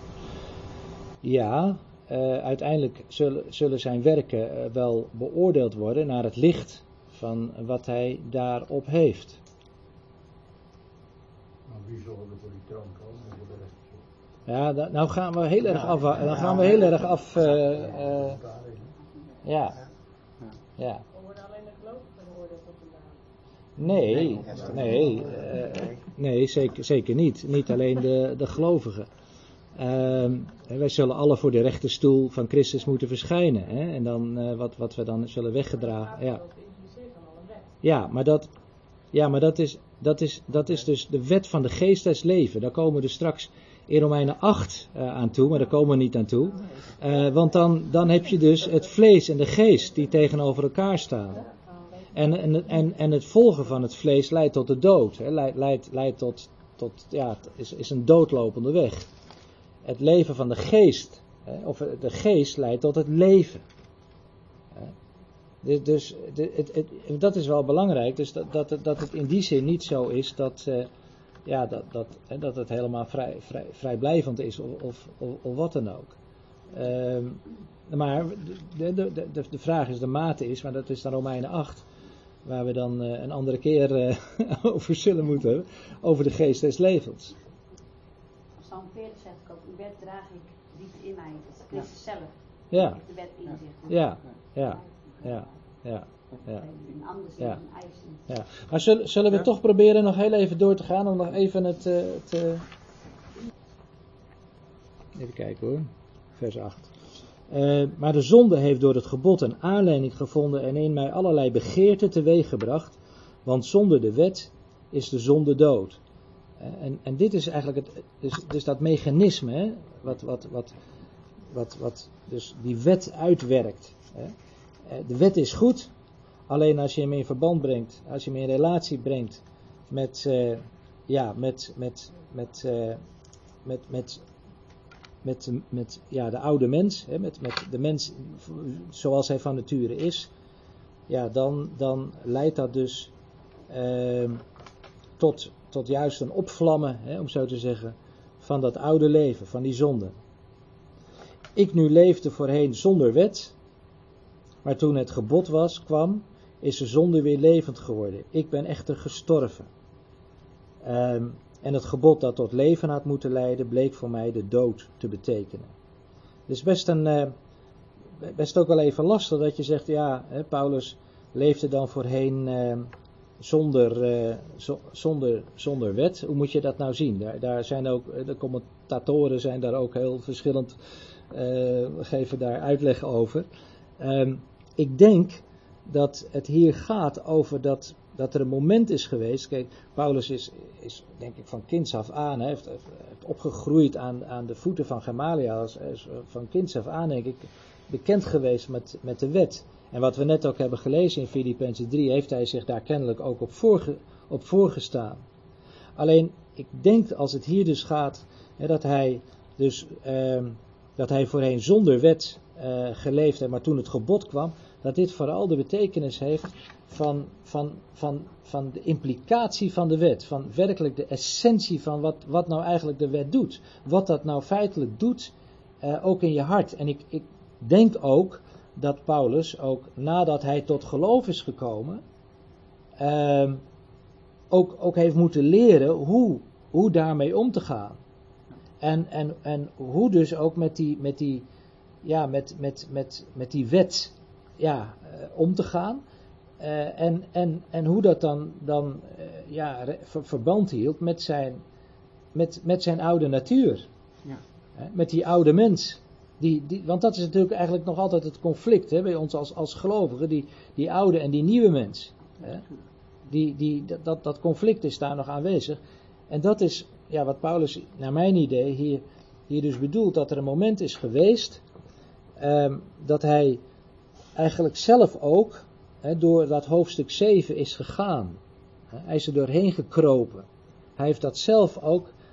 [SPEAKER 1] Ja, uh, uiteindelijk zullen, zullen zijn werken uh, wel beoordeeld worden naar het licht van wat hij daarop heeft.
[SPEAKER 5] Maar wie zullen er voor die troon komen en voor de rest?
[SPEAKER 1] Ja, da, nou gaan we heel erg af. Dan gaan we heel erg af. Uh, uh, ja. Ja.
[SPEAKER 8] We worden alleen de gelovigen beoordeeld op de naam.
[SPEAKER 1] Nee, nee, uh, nee zeker, zeker niet. Niet alleen de, de gelovigen. Uh, wij zullen alle voor de rechterstoel van Christus moeten verschijnen. Hè? En dan uh, wat, wat we dan zullen weggedragen. Ja, ja maar, dat, ja, maar dat, is, dat, is, dat is dus de wet van de geest des leven. Daar komen we dus straks in Romeinen acht uh, aan toe, maar daar komen we niet aan toe. Uh, want dan, dan heb je dus het vlees en de geest die tegenover elkaar staan. En, en, en, en het volgen van het vlees leidt tot de dood. Hè? Leidt, leidt, leidt tot, tot ja, is, is een doodlopende weg. Het leven van de geest, hè? Of de geest leidt tot het leven. Dus, dus de, het, het, dat is wel belangrijk, dus dat, dat, dat het in die zin niet zo is dat, uh, ja, dat, dat, hè, dat het helemaal vrij, vrij, vrijblijvend is of, of, of, of wat dan ook. Uh, maar de, de, de, de vraag is, de mate is, maar dat is dan Romeinen acht, waar we dan uh, een andere keer uh, over zullen moeten hebben, over de geest des levens.
[SPEAKER 6] Psalm veertig zegt ook, uw wet draag ik diep in mij. Dat is Christus zelf.
[SPEAKER 1] Ja.
[SPEAKER 6] Heeft de wet in zich.
[SPEAKER 1] Ja, ja, ja, ja. Ja.
[SPEAKER 6] Een anders
[SPEAKER 1] Ja.
[SPEAKER 6] dan een eis in.
[SPEAKER 1] Ja. Maar zullen, zullen we toch proberen nog heel even door te gaan om nog even het, uh, het uh... even kijken hoor, vers acht. Uh, maar de zonde heeft door het gebod een aanleiding gevonden en in mij allerlei begeerten teweeggebracht, want zonder de wet is de zonde dood. Uh, en, en dit is eigenlijk het, dus, dus dat mechanisme, hè, wat, wat, wat, wat, wat dus die wet uitwerkt. Hè. Uh, de wet is goed, alleen als je hem in verband brengt, als je hem in relatie brengt met, uh, ja, met, met, met, uh, met, met Met, met ja, de oude mens, hè, met, met de mens zoals hij van nature is, ja, dan, dan leidt dat dus eh, tot, tot juist een opvlammen, hè, om zo te zeggen, van dat oude leven, van die zonde. Ik nu leefde voorheen zonder wet, maar toen het gebod was, kwam, is de zonde weer levend geworden. Ik ben echter gestorven. Um, En het gebod dat tot leven had moeten leiden, bleek voor mij de dood te betekenen. Het is best, een, uh, best ook wel even lastig dat je zegt, ja, hè, Paulus leefde dan voorheen uh, zonder, uh, zo, zonder, zonder wet. Hoe moet je dat nou zien? Daar, daar zijn ook, de commentatoren zijn daar ook heel verschillend, uh, geven daar uitleg over. Um, ik denk dat het hier gaat over dat... Dat er een moment is geweest, kijk, Paulus is, is denk ik van kinds af aan, hè, heeft, heeft opgegroeid aan, aan de voeten van Gamaliel, is, is van kinds af aan denk ik bekend geweest met, met de wet. En wat we net ook hebben gelezen in Filippenzen drie, heeft hij zich daar kennelijk ook op, voorge, op voorgestaan. Alleen, ik denk als het hier dus gaat, hè, dat hij dus, uh, dat hij voorheen zonder wet uh, geleefd heeft, maar toen het gebod kwam, dat dit vooral de betekenis heeft van, van, van, van de implicatie van de wet. Van werkelijk de essentie van wat, wat nou eigenlijk de wet doet. Wat dat nou feitelijk doet, uh, ook in je hart. En ik, ik denk ook dat Paulus, ook nadat hij tot geloof is gekomen, uh, ook, ook heeft moeten leren hoe, hoe daarmee om te gaan. En, en, en hoe dus ook met die, met die, ja, met, met, met, met die wet ja, uh, om te gaan. Uh, en, en, en hoe dat dan, dan uh, ja, ver, verband hield met zijn, met, met zijn oude natuur.
[SPEAKER 2] Ja.
[SPEAKER 1] Uh, met die oude mens. Die, die, want dat is natuurlijk eigenlijk nog altijd het conflict hè, bij ons als, als gelovigen. Die, die oude en die nieuwe mens. Hè. Die, die, dat, dat conflict is daar nog aanwezig. En dat is ja, wat Paulus naar mijn idee hier, hier dus bedoelt. Dat er een moment is geweest um, dat hij eigenlijk zelf ook He, door dat hoofdstuk zeven is gegaan. He, hij is er doorheen gekropen. Hij heeft dat zelf ook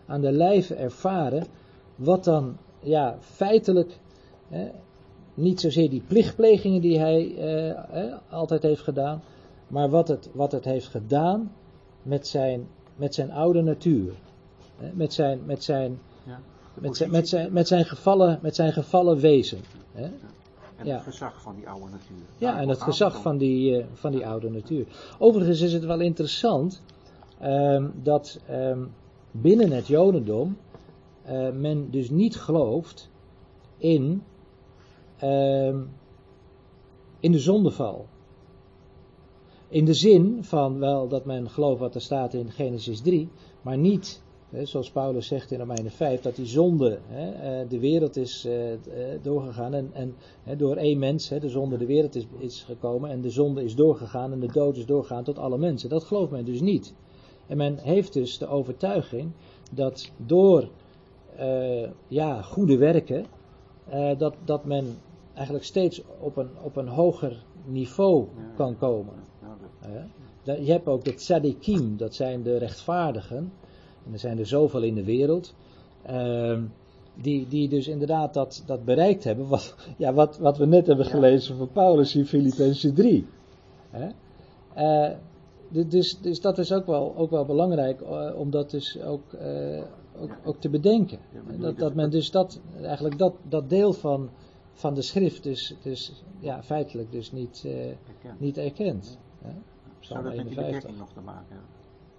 [SPEAKER 1] aan de lijve ervaren wat dan ja, feitelijk, hè, niet zozeer die plichtplegingen die hij eh, eh, altijd heeft gedaan, maar wat het, wat het heeft gedaan met zijn, met zijn oude natuur. Hè, met, zijn, met, zijn,
[SPEAKER 2] Ja,
[SPEAKER 1] met, zijn, met, zijn, met, zijn gevallen, met zijn gevallen wezen. Hè.
[SPEAKER 2] en
[SPEAKER 1] ja.
[SPEAKER 2] het gezag van die oude natuur.
[SPEAKER 1] Ja, en het
[SPEAKER 2] Daar
[SPEAKER 1] gezag
[SPEAKER 2] gaat
[SPEAKER 1] van die, uh, van die oude natuur. Overigens is het wel interessant um, dat um, binnen het Jodendom uh, men dus niet gelooft in, um, in de zondeval. In de zin van wel dat men gelooft wat er staat in Genesis drie, maar niet, hè, zoals Paulus zegt in Romeinen vijf, dat die zonde hè, de wereld is uh, doorgegaan en, en hè, door één mens, hè, de zonde de wereld is, is gekomen en de zonde is doorgegaan en de dood is doorgegaan tot alle mensen. Dat gelooft men dus niet. En men heeft dus de overtuiging dat door uh, ja, goede werken, uh, dat, dat men eigenlijk steeds op een, op een hoger niveau kan komen. Uh, je hebt ook de tzadikim, dat zijn de rechtvaardigen. En er zijn er zoveel in de wereld. Uh, die, die dus inderdaad dat, dat bereikt hebben. Wat, ja, wat, wat we net hebben gelezen van Paulus in Filippenzen drie. Uh, dus, dus dat is ook wel, ook wel belangrijk. Uh, om dat dus ook, uh, ook, ook te bedenken. Dat, dat men dus dat, eigenlijk dat, dat deel van, van de schrift dus, dus ja, feitelijk dus niet, uh, niet erkent. Ja.
[SPEAKER 2] Zou dat met die bedekking nog te maken hebben?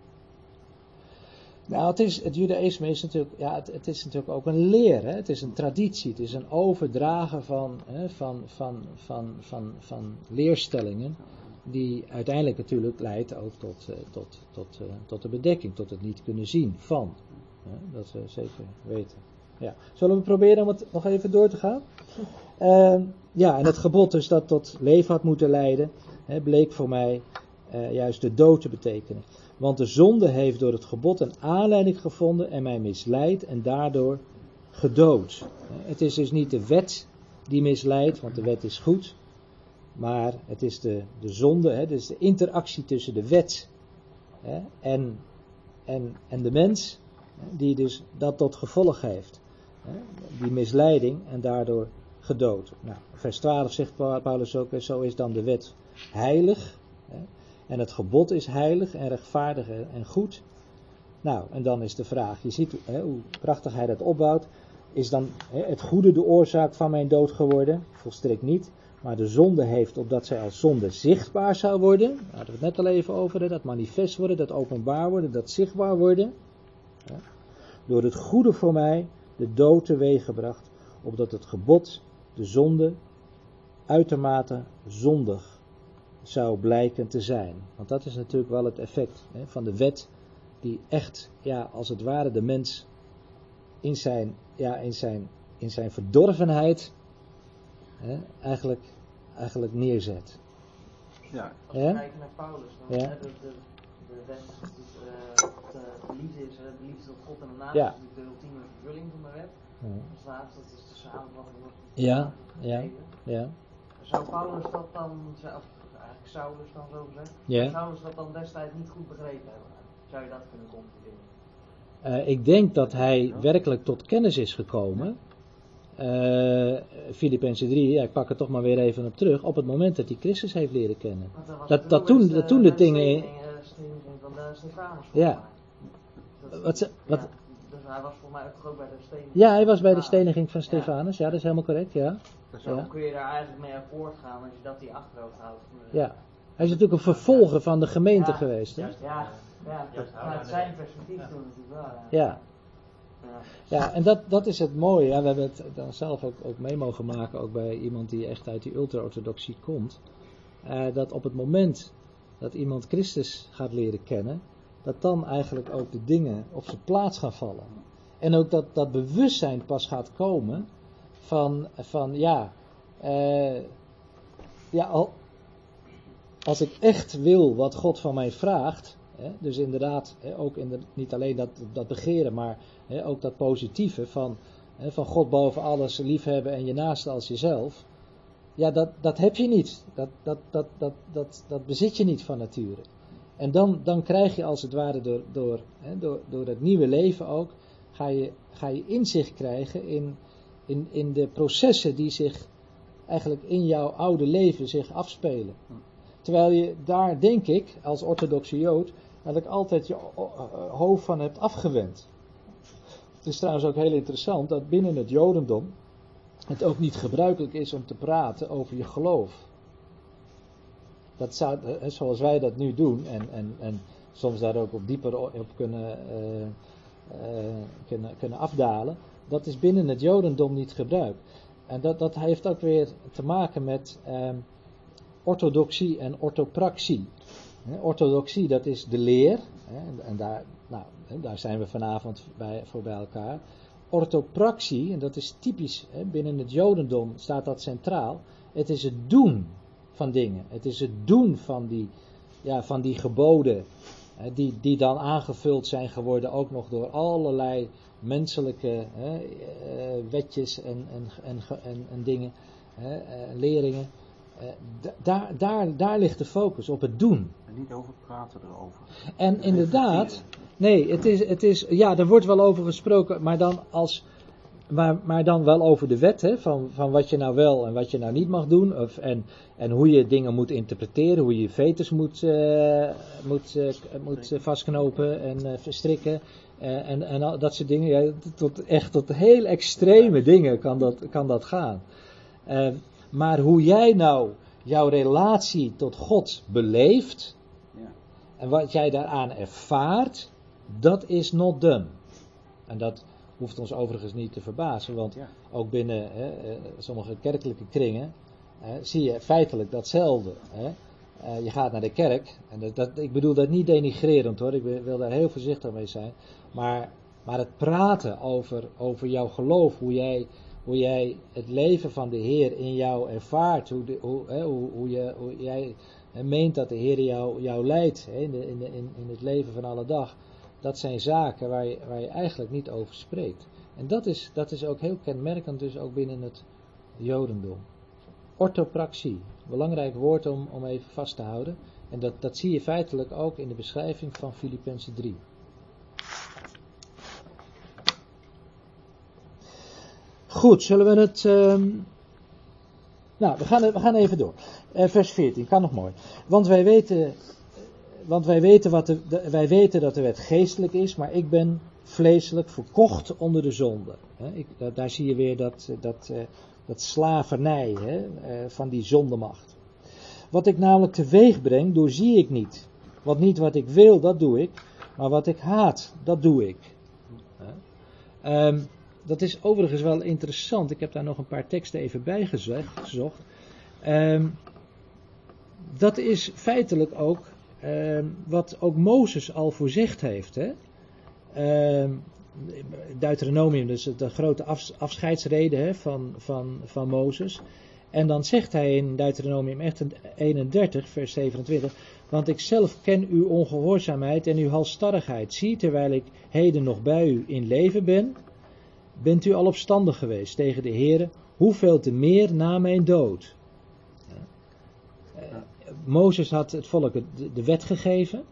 [SPEAKER 1] Nou, het, is, het judaïsme is natuurlijk, ja, het, het is natuurlijk ook een leer, hè? Het is een traditie, het is een overdragen van, hè, van, van, van, van, van leerstellingen, die uiteindelijk natuurlijk leidt ook tot, uh, tot, tot, uh, tot de bedekking, tot het niet kunnen zien van. Hè? Dat we zeker weten. Ja. Zullen we proberen om het nog even door te gaan? Uh, ja, en het gebod dus dat tot leven had moeten leiden, hè, bleek voor mij uh, juist de dood te betekenen. Want de zonde heeft door het gebod een aanleiding gevonden en mij misleidt en daardoor gedood. Het is dus niet de wet die misleidt, want de wet is goed. Maar het is de, de zonde, hè, dus de interactie tussen de wet hè, en, en, en de mens, hè, die dus dat tot gevolg heeft. Hè, die misleiding en daardoor gedood. Nou, vers twaalf zegt Paulus ook, zo is dan de wet heilig. Hè, en het gebod is heilig en rechtvaardig en goed. Nou, en dan is de vraag, je ziet hè, hoe prachtig hij dat opbouwt. Is dan hè, het goede de oorzaak van mijn dood geworden? Volstrekt niet. Maar de zonde heeft, opdat zij als zonde zichtbaar zou worden. Daar hadden we het net al even over. Hè, dat manifest worden, dat openbaar worden, dat zichtbaar worden. Ja, door het goede voor mij de dood teweeggebracht. Opdat het gebod, de zonde, uitermate zondig zou blijken te zijn. Want dat is natuurlijk wel het effect hè, van de wet. Die echt, ja, als het ware de mens in zijn, ja, in zijn, in zijn verdorvenheid hè, eigenlijk, eigenlijk neerzet.
[SPEAKER 2] Ja.
[SPEAKER 4] Als we
[SPEAKER 1] ja?
[SPEAKER 4] kijken naar Paulus, dan
[SPEAKER 1] Ja.
[SPEAKER 4] hè, de, de, de wet dus, uh, de, de liefde is, uh, de liefde tot God en de naast
[SPEAKER 1] Ja.
[SPEAKER 4] is natuurlijk de ultieme vervulling van de wet.
[SPEAKER 1] Ja.
[SPEAKER 4] Als laatste, dat is de samenvatting van
[SPEAKER 1] Ja,
[SPEAKER 4] de
[SPEAKER 1] ja,
[SPEAKER 4] gegeven.
[SPEAKER 1] ja.
[SPEAKER 4] Zou Paulus dat dan, of eigenlijk Saulus dan zo gezegd,
[SPEAKER 1] Ja.
[SPEAKER 4] zou Saulus dat dan destijds niet goed begrepen hebben? Zou je dat kunnen concluderen?
[SPEAKER 1] Uh, ik denk dat hij werkelijk tot kennis is gekomen. Uh, Filippenzen drie, ja, ik pak er toch maar weer even op terug. Op het moment dat hij Christus heeft leren kennen.
[SPEAKER 4] Want dat, was
[SPEAKER 1] Dat, dat, toen, dat toen de dingen.
[SPEAKER 4] steniging, uh, steniging van de Stefanus.
[SPEAKER 1] Ja.
[SPEAKER 4] Dat,
[SPEAKER 1] Wat ze, wat,
[SPEAKER 4] ja. Dus hij was voor mij ook toch ook bij de steniging.
[SPEAKER 1] ja, hij was bij de steniging van Stefanus. Ja, dat is helemaal correct. Ja.
[SPEAKER 4] Zo
[SPEAKER 1] Ja.
[SPEAKER 4] kun je daar eigenlijk mee akkoord gaan als je dat die achterhoofd houdt.
[SPEAKER 1] Ja. Hij is natuurlijk een vervolger van de gemeente
[SPEAKER 4] Ja,
[SPEAKER 1] geweest. Hè?
[SPEAKER 4] Ja, ja, ja,
[SPEAKER 5] Juist,
[SPEAKER 4] vanuit zijn perspectief toen natuurlijk wel. Ja.
[SPEAKER 1] Ja.
[SPEAKER 4] Ja.
[SPEAKER 1] Ja, en dat, dat is het mooie. Ja, we hebben het dan zelf ook, ook mee mogen maken, ook bij iemand die echt uit die ultra-orthodoxie komt. Uh, dat op het moment dat iemand Christus gaat leren kennen, dat dan eigenlijk ook de dingen op zijn plaats gaan vallen. En ook dat, dat bewustzijn pas gaat komen van, van ja, uh, ja al, als ik echt wil wat God van mij vraagt, hè, dus inderdaad, hè, ook in de, niet alleen dat, dat begeren, maar hè, ook dat positieve van, hè, van God boven alles liefhebben en je naaste als jezelf. Ja, dat, dat heb je niet. Dat, dat, dat, dat, dat, dat bezit je niet van nature. En dan, dan krijg je als het ware door, door, hè, door, door het nieuwe leven ook, ga je, ga je inzicht krijgen in, in, in de processen die zich eigenlijk in jouw oude leven zich afspelen. Terwijl je daar, denk ik, als orthodoxe Jood, eigenlijk altijd je hoofd van hebt afgewend. Het is trouwens ook heel interessant dat binnen het Jodendom het ook niet gebruikelijk is om te praten over je geloof. Dat zou, zoals wij dat nu doen en, en, en soms daar ook op dieper op kunnen, uh, uh, kunnen, kunnen afdalen, dat is binnen het Jodendom niet gebruikt. En dat, dat heeft ook weer te maken met uh, orthodoxie en orthopraxie. He, orthodoxie, dat is de leer, he, en daar, nou, daar zijn we vanavond bij, voor bij elkaar. Orthopraxie, en dat is typisch, he, binnen het Jodendom staat dat centraal, het is het doen van dingen. Het is het doen van die, ja, van die geboden, he, die, die dan aangevuld zijn geworden ook nog door allerlei menselijke he, uh, wetjes en, en, en, en, en dingen, he, uh, leringen. Uh, d- daar, daar, daar ligt de focus, op het doen.
[SPEAKER 2] En niet over praten erover.
[SPEAKER 1] En
[SPEAKER 2] Dus
[SPEAKER 1] inderdaad, nee, het is, het is, ja, er wordt wel over gesproken, maar dan als, maar, maar dan wel over de wet, hè, van, van wat je nou wel en wat je nou niet mag doen, of, en, en hoe je dingen moet interpreteren, hoe je je veters moet, uh, moet, uh, moet uh, vastknopen en uh, verstrikken, uh, en, en al dat soort dingen, ja, tot, echt tot heel extreme dingen kan dat, kan dat gaan. Uh, Maar hoe jij nou jouw relatie tot God beleeft,
[SPEAKER 2] Ja.
[SPEAKER 1] en wat jij daaraan ervaart, dat is not done. En dat hoeft ons overigens niet te verbazen, want
[SPEAKER 2] Ja.
[SPEAKER 1] ook binnen hè, sommige kerkelijke kringen hè, zie je feitelijk datzelfde. Hè. Uh, je gaat naar de kerk, en dat, dat, ik bedoel dat niet denigrerend hoor, ik wil daar heel voorzichtig mee zijn, maar, maar het praten over, over jouw geloof, hoe jij... Hoe jij het leven van de Heer in jou ervaart. Hoe, de, hoe, hè, hoe, hoe, je, hoe jij hè, meent dat de Heer jou, jou leidt hè, in, de, in, de, in, in het leven van alle dag. Dat zijn zaken waar je, waar je eigenlijk niet over spreekt. En dat is, dat is ook heel kenmerkend dus ook binnen het Jodendom. Orthopraxie. Belangrijk woord om, om even vast te houden. En dat, dat zie je feitelijk ook in de beschrijving van Filippenzen drie. Goed, zullen we het... Uh... Nou, we gaan, we gaan even door. Uh, vers veertien, kan nog mooi. Want wij weten, want wij weten, wat de, de, wij weten dat de wet geestelijk is, maar ik ben vleeselijk verkocht onder de zonde. He, ik, daar, daar zie je weer dat, dat, uh, dat slavernij he, uh, van die zondemacht. Wat ik namelijk teweeg breng, doorzie ik niet. Want niet wat ik wil, dat doe ik. Maar wat ik haat, dat doe ik. He. Um, Dat is overigens wel interessant. Ik heb daar nog een paar teksten even bij gezocht. Um, dat is feitelijk ook um, wat ook Mozes al voorzegd heeft. Hè? Um, Deuteronomium, dus de grote af, afscheidsrede hè, van, van, van Mozes. En dan zegt hij in Deuteronomium eenendertig, vers zevenentwintig... Want ik zelf ken uw ongehoorzaamheid en uw halsstarrigheid. Zie, terwijl ik heden nog bij u in leven ben... Bent u al opstandig geweest tegen de Heere, hoeveel te meer na mijn dood? Ja. Uh, Mozes had het volk de, de wet gegeven.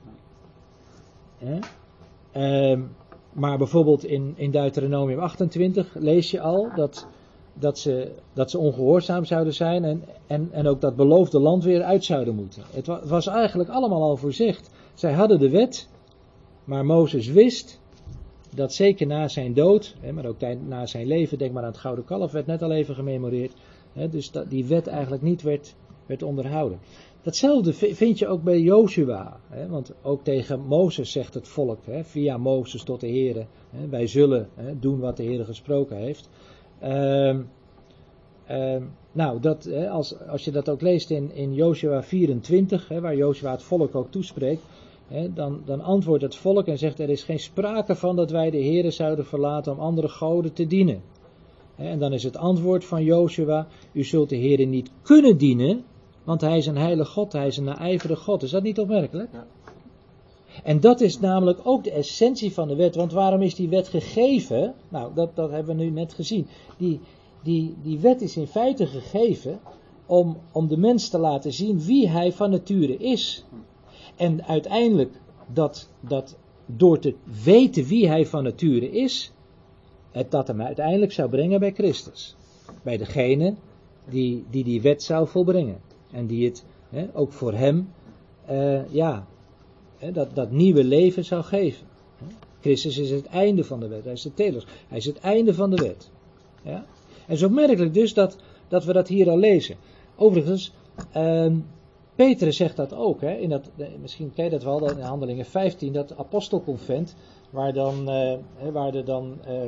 [SPEAKER 1] Ja. Uh, maar bijvoorbeeld in, in Deuteronomium achtentwintig lees je al dat, dat, ze, dat ze ongehoorzaam zouden zijn en, en, en ook dat beloofde land weer uit zouden moeten. Het was, was eigenlijk allemaal al voorzegd. Zij hadden de wet, maar Mozes wist... dat zeker na zijn dood, hè, maar ook na zijn leven, denk maar aan het gouden kalf, werd net al even gememoreerd. Hè, dus dat die wet eigenlijk niet werd, werd onderhouden. Datzelfde vind je ook bij Jozua. Hè, want ook tegen Mozes zegt het volk, hè, via Mozes tot de Heere. Hè, wij zullen hè, doen wat de Heere gesproken heeft. Um, um, nou, dat, hè, als, als je dat ook leest in, in Jozua vierentwintig, hè, waar Jozua het volk ook toespreekt. He, dan, dan antwoordt het volk en zegt er is geen sprake van dat wij de Heere zouden verlaten om andere goden te dienen. He, en dan is het antwoord van Jozua, u zult de Heere niet kunnen dienen, want hij is een heilige God, hij is een naijverige God. Is dat niet opmerkelijk? Ja. En dat is namelijk ook de essentie van de wet, want waarom is die wet gegeven? Nou, dat, dat hebben we nu net gezien. Die, die, die wet is in feite gegeven om, om de mens te laten zien wie hij van nature is. En uiteindelijk, dat, dat door te weten wie hij van nature is, het dat hem uiteindelijk zou brengen bij Christus. Bij degene die die, die wet zou volbrengen. En die het hè, ook voor hem, uh, ja, hè, dat, dat nieuwe leven zou geven. Christus is het einde van de wet. Hij is de telos. Hij is het einde van de wet. Ja? En zo opmerkelijk dus dat, dat we dat hier al lezen. Overigens, uh, Petrus zegt dat ook. Hè, in dat, misschien ken je dat wel, in Handelingen vijftien, dat apostelconvent, waar, dan, uh, waar er dan uh,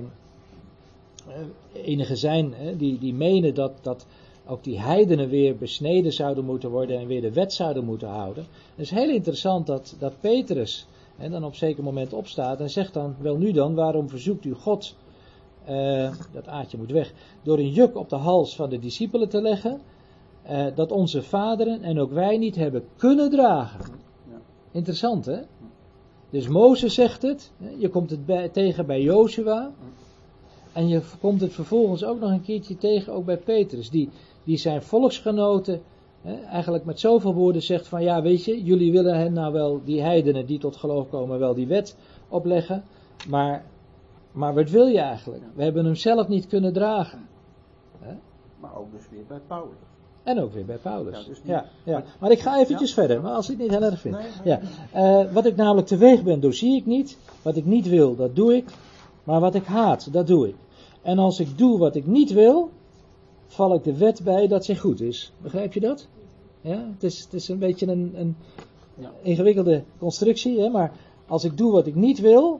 [SPEAKER 1] enigen zijn hè, die, die menen dat, dat ook die heidenen weer besneden zouden moeten worden en weer de wet zouden moeten houden. Het is heel interessant dat, dat Petrus hè, dan op een zeker moment opstaat en zegt dan, wel nu dan, waarom verzoekt u God, uh, dat aardje moet weg, door een juk op de hals van de discipelen te leggen, Uh, dat onze vaderen en ook wij niet hebben kunnen dragen. Interessant, hè? Dus Mozes zegt het, je komt het bij, tegen bij Jozua, en je komt het vervolgens ook nog een keertje tegen ook bij Petrus, die, die zijn volksgenoten hè, eigenlijk met zoveel woorden zegt van, ja weet je, jullie willen hen nou wel, die heidenen die tot geloof komen, wel die wet opleggen, maar, maar wat wil je eigenlijk? We hebben hem zelf niet kunnen dragen. Hè?
[SPEAKER 2] Maar ook dus weer bij Paulus.
[SPEAKER 1] En ook weer bij Paulus.
[SPEAKER 2] Ja, dus die,
[SPEAKER 1] ja, ja. Maar ik ga eventjes
[SPEAKER 2] ja,
[SPEAKER 1] verder, maar als ik het niet heel erg vind.
[SPEAKER 2] Nee, nee,
[SPEAKER 1] ja. uh, wat ik namelijk teweeg ben, doorzie ik niet. Wat ik niet wil, dat doe ik. Maar wat ik haat, dat doe ik. En als ik doe wat ik niet wil, val ik de wet bij dat zij goed is. Begrijp je dat? Ja, het is, het is een beetje een, een
[SPEAKER 2] ja.
[SPEAKER 1] ingewikkelde constructie, hè? Maar als ik doe wat ik niet wil,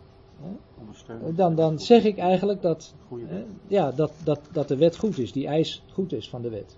[SPEAKER 1] dan, dan zeg ik eigenlijk dat, hè, ja, dat, dat, dat de wet goed is, die eis goed is van de wet.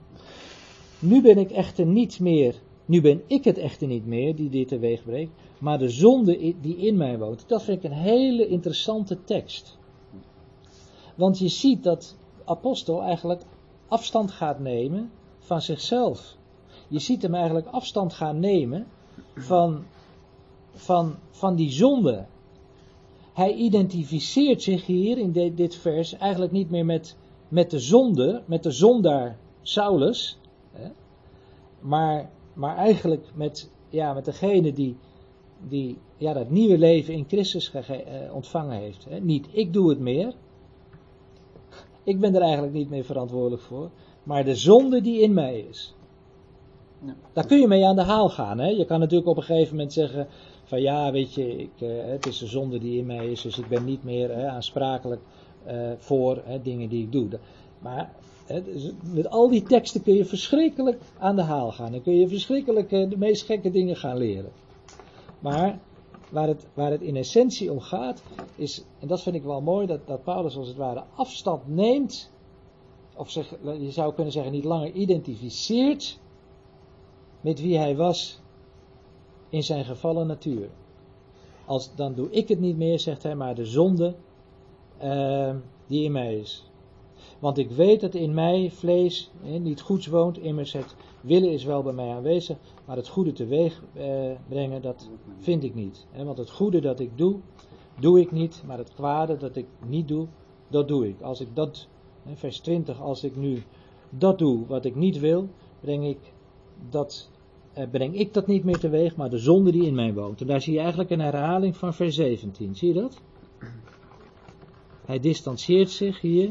[SPEAKER 1] Nu ben ik echter niet meer, nu ben ik het echter niet meer die dit teweeg brengt, maar de zonde die in mij woont. Dat vind ik een hele interessante tekst. Want je ziet dat de apostel eigenlijk afstand gaat nemen van zichzelf. Je ziet hem eigenlijk afstand gaan nemen van, van, van die zonde. Hij identificeert zich hier in de, dit vers eigenlijk niet meer met, met de zonde, met de zondaar Saulus, hè, maar, maar eigenlijk met, ja, met degene die, die ja, dat nieuwe leven in Christus gege, eh, ontvangen heeft. Hè. Niet ik doe het meer, ik ben er eigenlijk niet meer verantwoordelijk voor, maar de zonde die in mij is. Ja. Daar kun je mee aan de haal gaan. Hè. Je kan natuurlijk op een gegeven moment zeggen van ja, weet je, ik, uh, het is de zonde die in mij is, dus ik ben niet meer uh, aansprakelijk uh, voor uh, dingen die ik doe. Maar uh, dus met al die teksten kun je verschrikkelijk aan de haal gaan. Dan kun je verschrikkelijk uh, de meest gekke dingen gaan leren. Maar waar het, waar het in essentie om gaat, is, en dat vind ik wel mooi, dat, dat Paulus als het ware afstand neemt, of zeg, je zou kunnen zeggen niet langer identificeert met wie hij was in zijn gevallen natuur. Als, dan doe ik het niet meer, zegt hij, maar de zonde uh, die in mij is. Want ik weet dat in mij vlees eh, niet goeds woont, immers het willen is wel bij mij aanwezig, maar het goede teweeg uh, brengen, dat vind ik niet. Hè? Want het goede dat ik doe, doe ik niet, maar het kwade dat ik niet doe, dat doe ik. Als ik dat, hè, vers twintig, als ik nu dat doe wat ik niet wil, breng ik dat Uh, breng ik dat niet meer teweeg, maar de zonde die in mij woont. En daar zie je eigenlijk een herhaling van vers zeventien. Zie je dat? Hij distancieert zich hier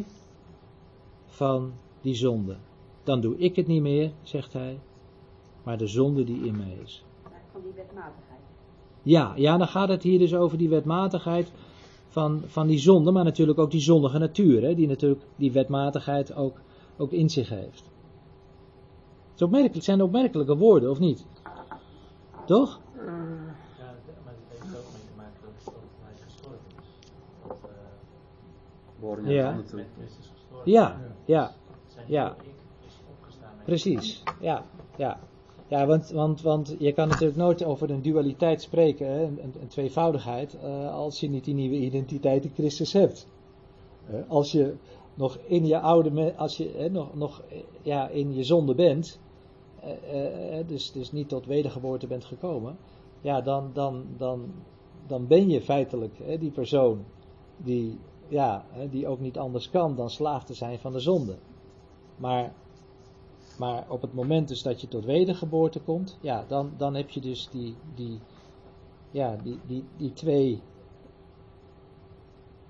[SPEAKER 1] van die zonde. Dan doe ik het niet meer, zegt hij, maar de zonde die in mij is.
[SPEAKER 6] Van die wetmatigheid.
[SPEAKER 1] Ja, ja, dan gaat het hier dus over die wetmatigheid van, van die zonde, maar natuurlijk ook die zondige natuur, hè, die natuurlijk die wetmatigheid ook, ook in zich heeft. Het is opmerkelijk, het zijn opmerkelijke woorden, of niet? Toch?
[SPEAKER 4] Ja, maar het heeft ook mee te maken dat, dat hij gestorven is. Dat, uh,
[SPEAKER 2] Worden
[SPEAKER 1] ja.
[SPEAKER 2] ja.
[SPEAKER 4] met Christus gestorven.
[SPEAKER 1] Ja, ja,
[SPEAKER 4] Zijn
[SPEAKER 1] ja.
[SPEAKER 4] ik is opgestaan. Met
[SPEAKER 1] Precies. Ja, ja. Ja, want, want, want je kan natuurlijk nooit over een dualiteit spreken, hè, een, een tweevoudigheid, uh, als je niet die nieuwe identiteit in Christus hebt. Uh, als je nog in je oude, als je eh, nog, nog ja, in je zonde bent, eh, eh, dus, dus niet tot wedergeboorte bent gekomen, ja, dan, dan, dan, dan ben je feitelijk eh, die persoon die, ja, eh, die ook niet anders kan dan slaaf te zijn van de zonde. Maar, maar op het moment dus dat je tot wedergeboorte komt, ja, dan, dan heb je dus die, die, ja, die, die, die twee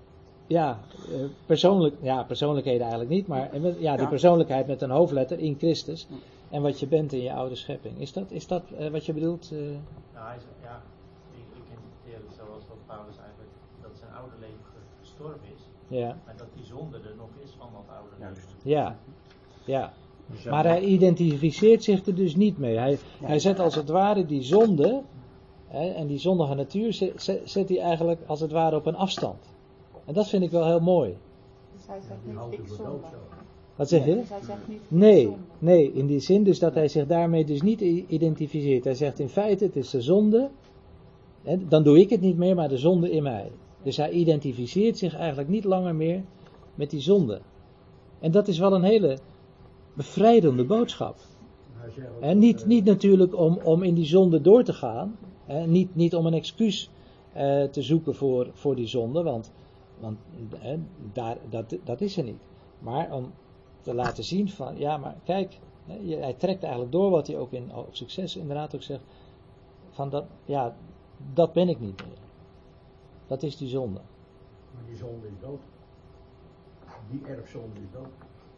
[SPEAKER 1] ja, uh, persoonlijk, ja, persoonlijkheden eigenlijk niet, maar ja, die
[SPEAKER 2] Ja.
[SPEAKER 1] persoonlijkheid met een hoofdletter in Christus en wat je bent in je oude schepping. Is dat, is dat uh, wat je bedoelt? Uh?
[SPEAKER 4] Nou, hij is, ja, ik, ik interpreteer het zoals wat Paulus eigenlijk, dat zijn oude leven gestorven is,
[SPEAKER 1] Ja.
[SPEAKER 4] maar dat die zonde er nog is van dat oude
[SPEAKER 2] Juist.
[SPEAKER 4] leven.
[SPEAKER 1] Ja, ja. Maar hij identificeert zich er dus niet mee. Hij, hij zet als het ware die zonde, hè, en die zondige natuur, zet, zet hij eigenlijk als het ware op een afstand. En dat vind ik wel heel mooi.
[SPEAKER 8] Dus hij zegt
[SPEAKER 5] Die
[SPEAKER 8] niet,
[SPEAKER 5] houdt
[SPEAKER 8] ik
[SPEAKER 5] er voor
[SPEAKER 8] zonde.
[SPEAKER 5] dood zo.
[SPEAKER 1] Wat zeg je?
[SPEAKER 8] Dus hij zegt niet, ik
[SPEAKER 1] Nee,
[SPEAKER 8] zonde.
[SPEAKER 1] nee, in die zin dus dat hij zich daarmee dus niet i- identificeert. Hij zegt in feite, het is de zonde, hè, dan doe ik het niet meer, maar de zonde in mij. Dus hij identificeert zich eigenlijk niet langer meer met die zonde. En dat is wel een hele bevrijdende boodschap.
[SPEAKER 5] Hij zegt ook
[SPEAKER 1] En
[SPEAKER 5] dat,
[SPEAKER 1] niet,
[SPEAKER 5] eh,
[SPEAKER 1] niet natuurlijk om, om in die zonde door te gaan. Hè, niet, niet om een excuus eh, te zoeken voor, voor die zonde, want, want hè, daar, dat, dat is er niet. Maar om te laten zien van, ja maar kijk, hè, je- hij trekt eigenlijk door wat hij ook in hoofdstuk zes inderdaad ook zegt. Van dat, ja, dat ben ik niet meer. Dat is die zonde.
[SPEAKER 5] Maar die zonde is dood. Die erfzonde is dood.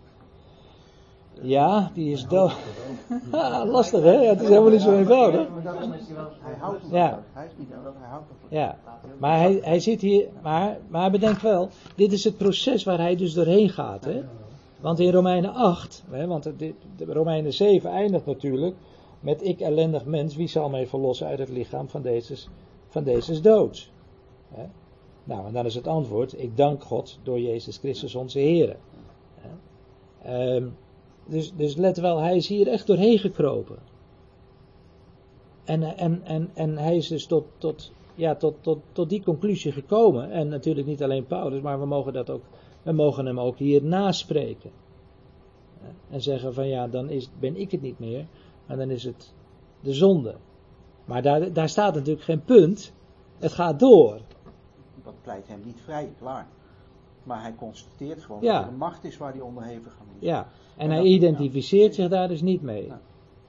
[SPEAKER 1] Ja, die is dood. Ha, lastig hè, het is helemaal niet zo eenvoudig.
[SPEAKER 2] Maar dat is- Hij houdt hem
[SPEAKER 1] Ja.
[SPEAKER 2] dood. Hij is niet dood, hij houdt hem voor
[SPEAKER 1] Ja, maar hij, hij zit hier, maar, maar bedenk wel, dit is het proces waar hij dus doorheen gaat. Hè? Want in Romeinen acht, hè, want de, de Romeinen zeven eindigt natuurlijk met ik ellendig mens, wie zal mij verlossen uit het lichaam van deze, van deze dood? Hè? Nou, en dan is het antwoord, ik dank God door Jezus Christus onze Heer. Ehm, dus, dus let wel, hij is hier echt doorheen gekropen. En, en, en, en hij is dus tot, tot, ja, tot, tot, tot die conclusie gekomen. En natuurlijk niet alleen Paulus, maar we mogen, dat ook, we mogen hem ook hier naspreken. En zeggen van ja, dan is, ben ik het niet meer, maar dan is het de zonde. Maar daar, daar staat natuurlijk geen punt. Het gaat door.
[SPEAKER 2] Dat pleit hem niet vrij, klaar. Maar hij constateert gewoon
[SPEAKER 1] Ja.
[SPEAKER 2] dat er een macht is waar hij onderhevig aan is.
[SPEAKER 1] Ja. En
[SPEAKER 2] En
[SPEAKER 1] hij
[SPEAKER 2] dat-
[SPEAKER 1] identificeert zich daar dus niet mee.
[SPEAKER 2] Ja.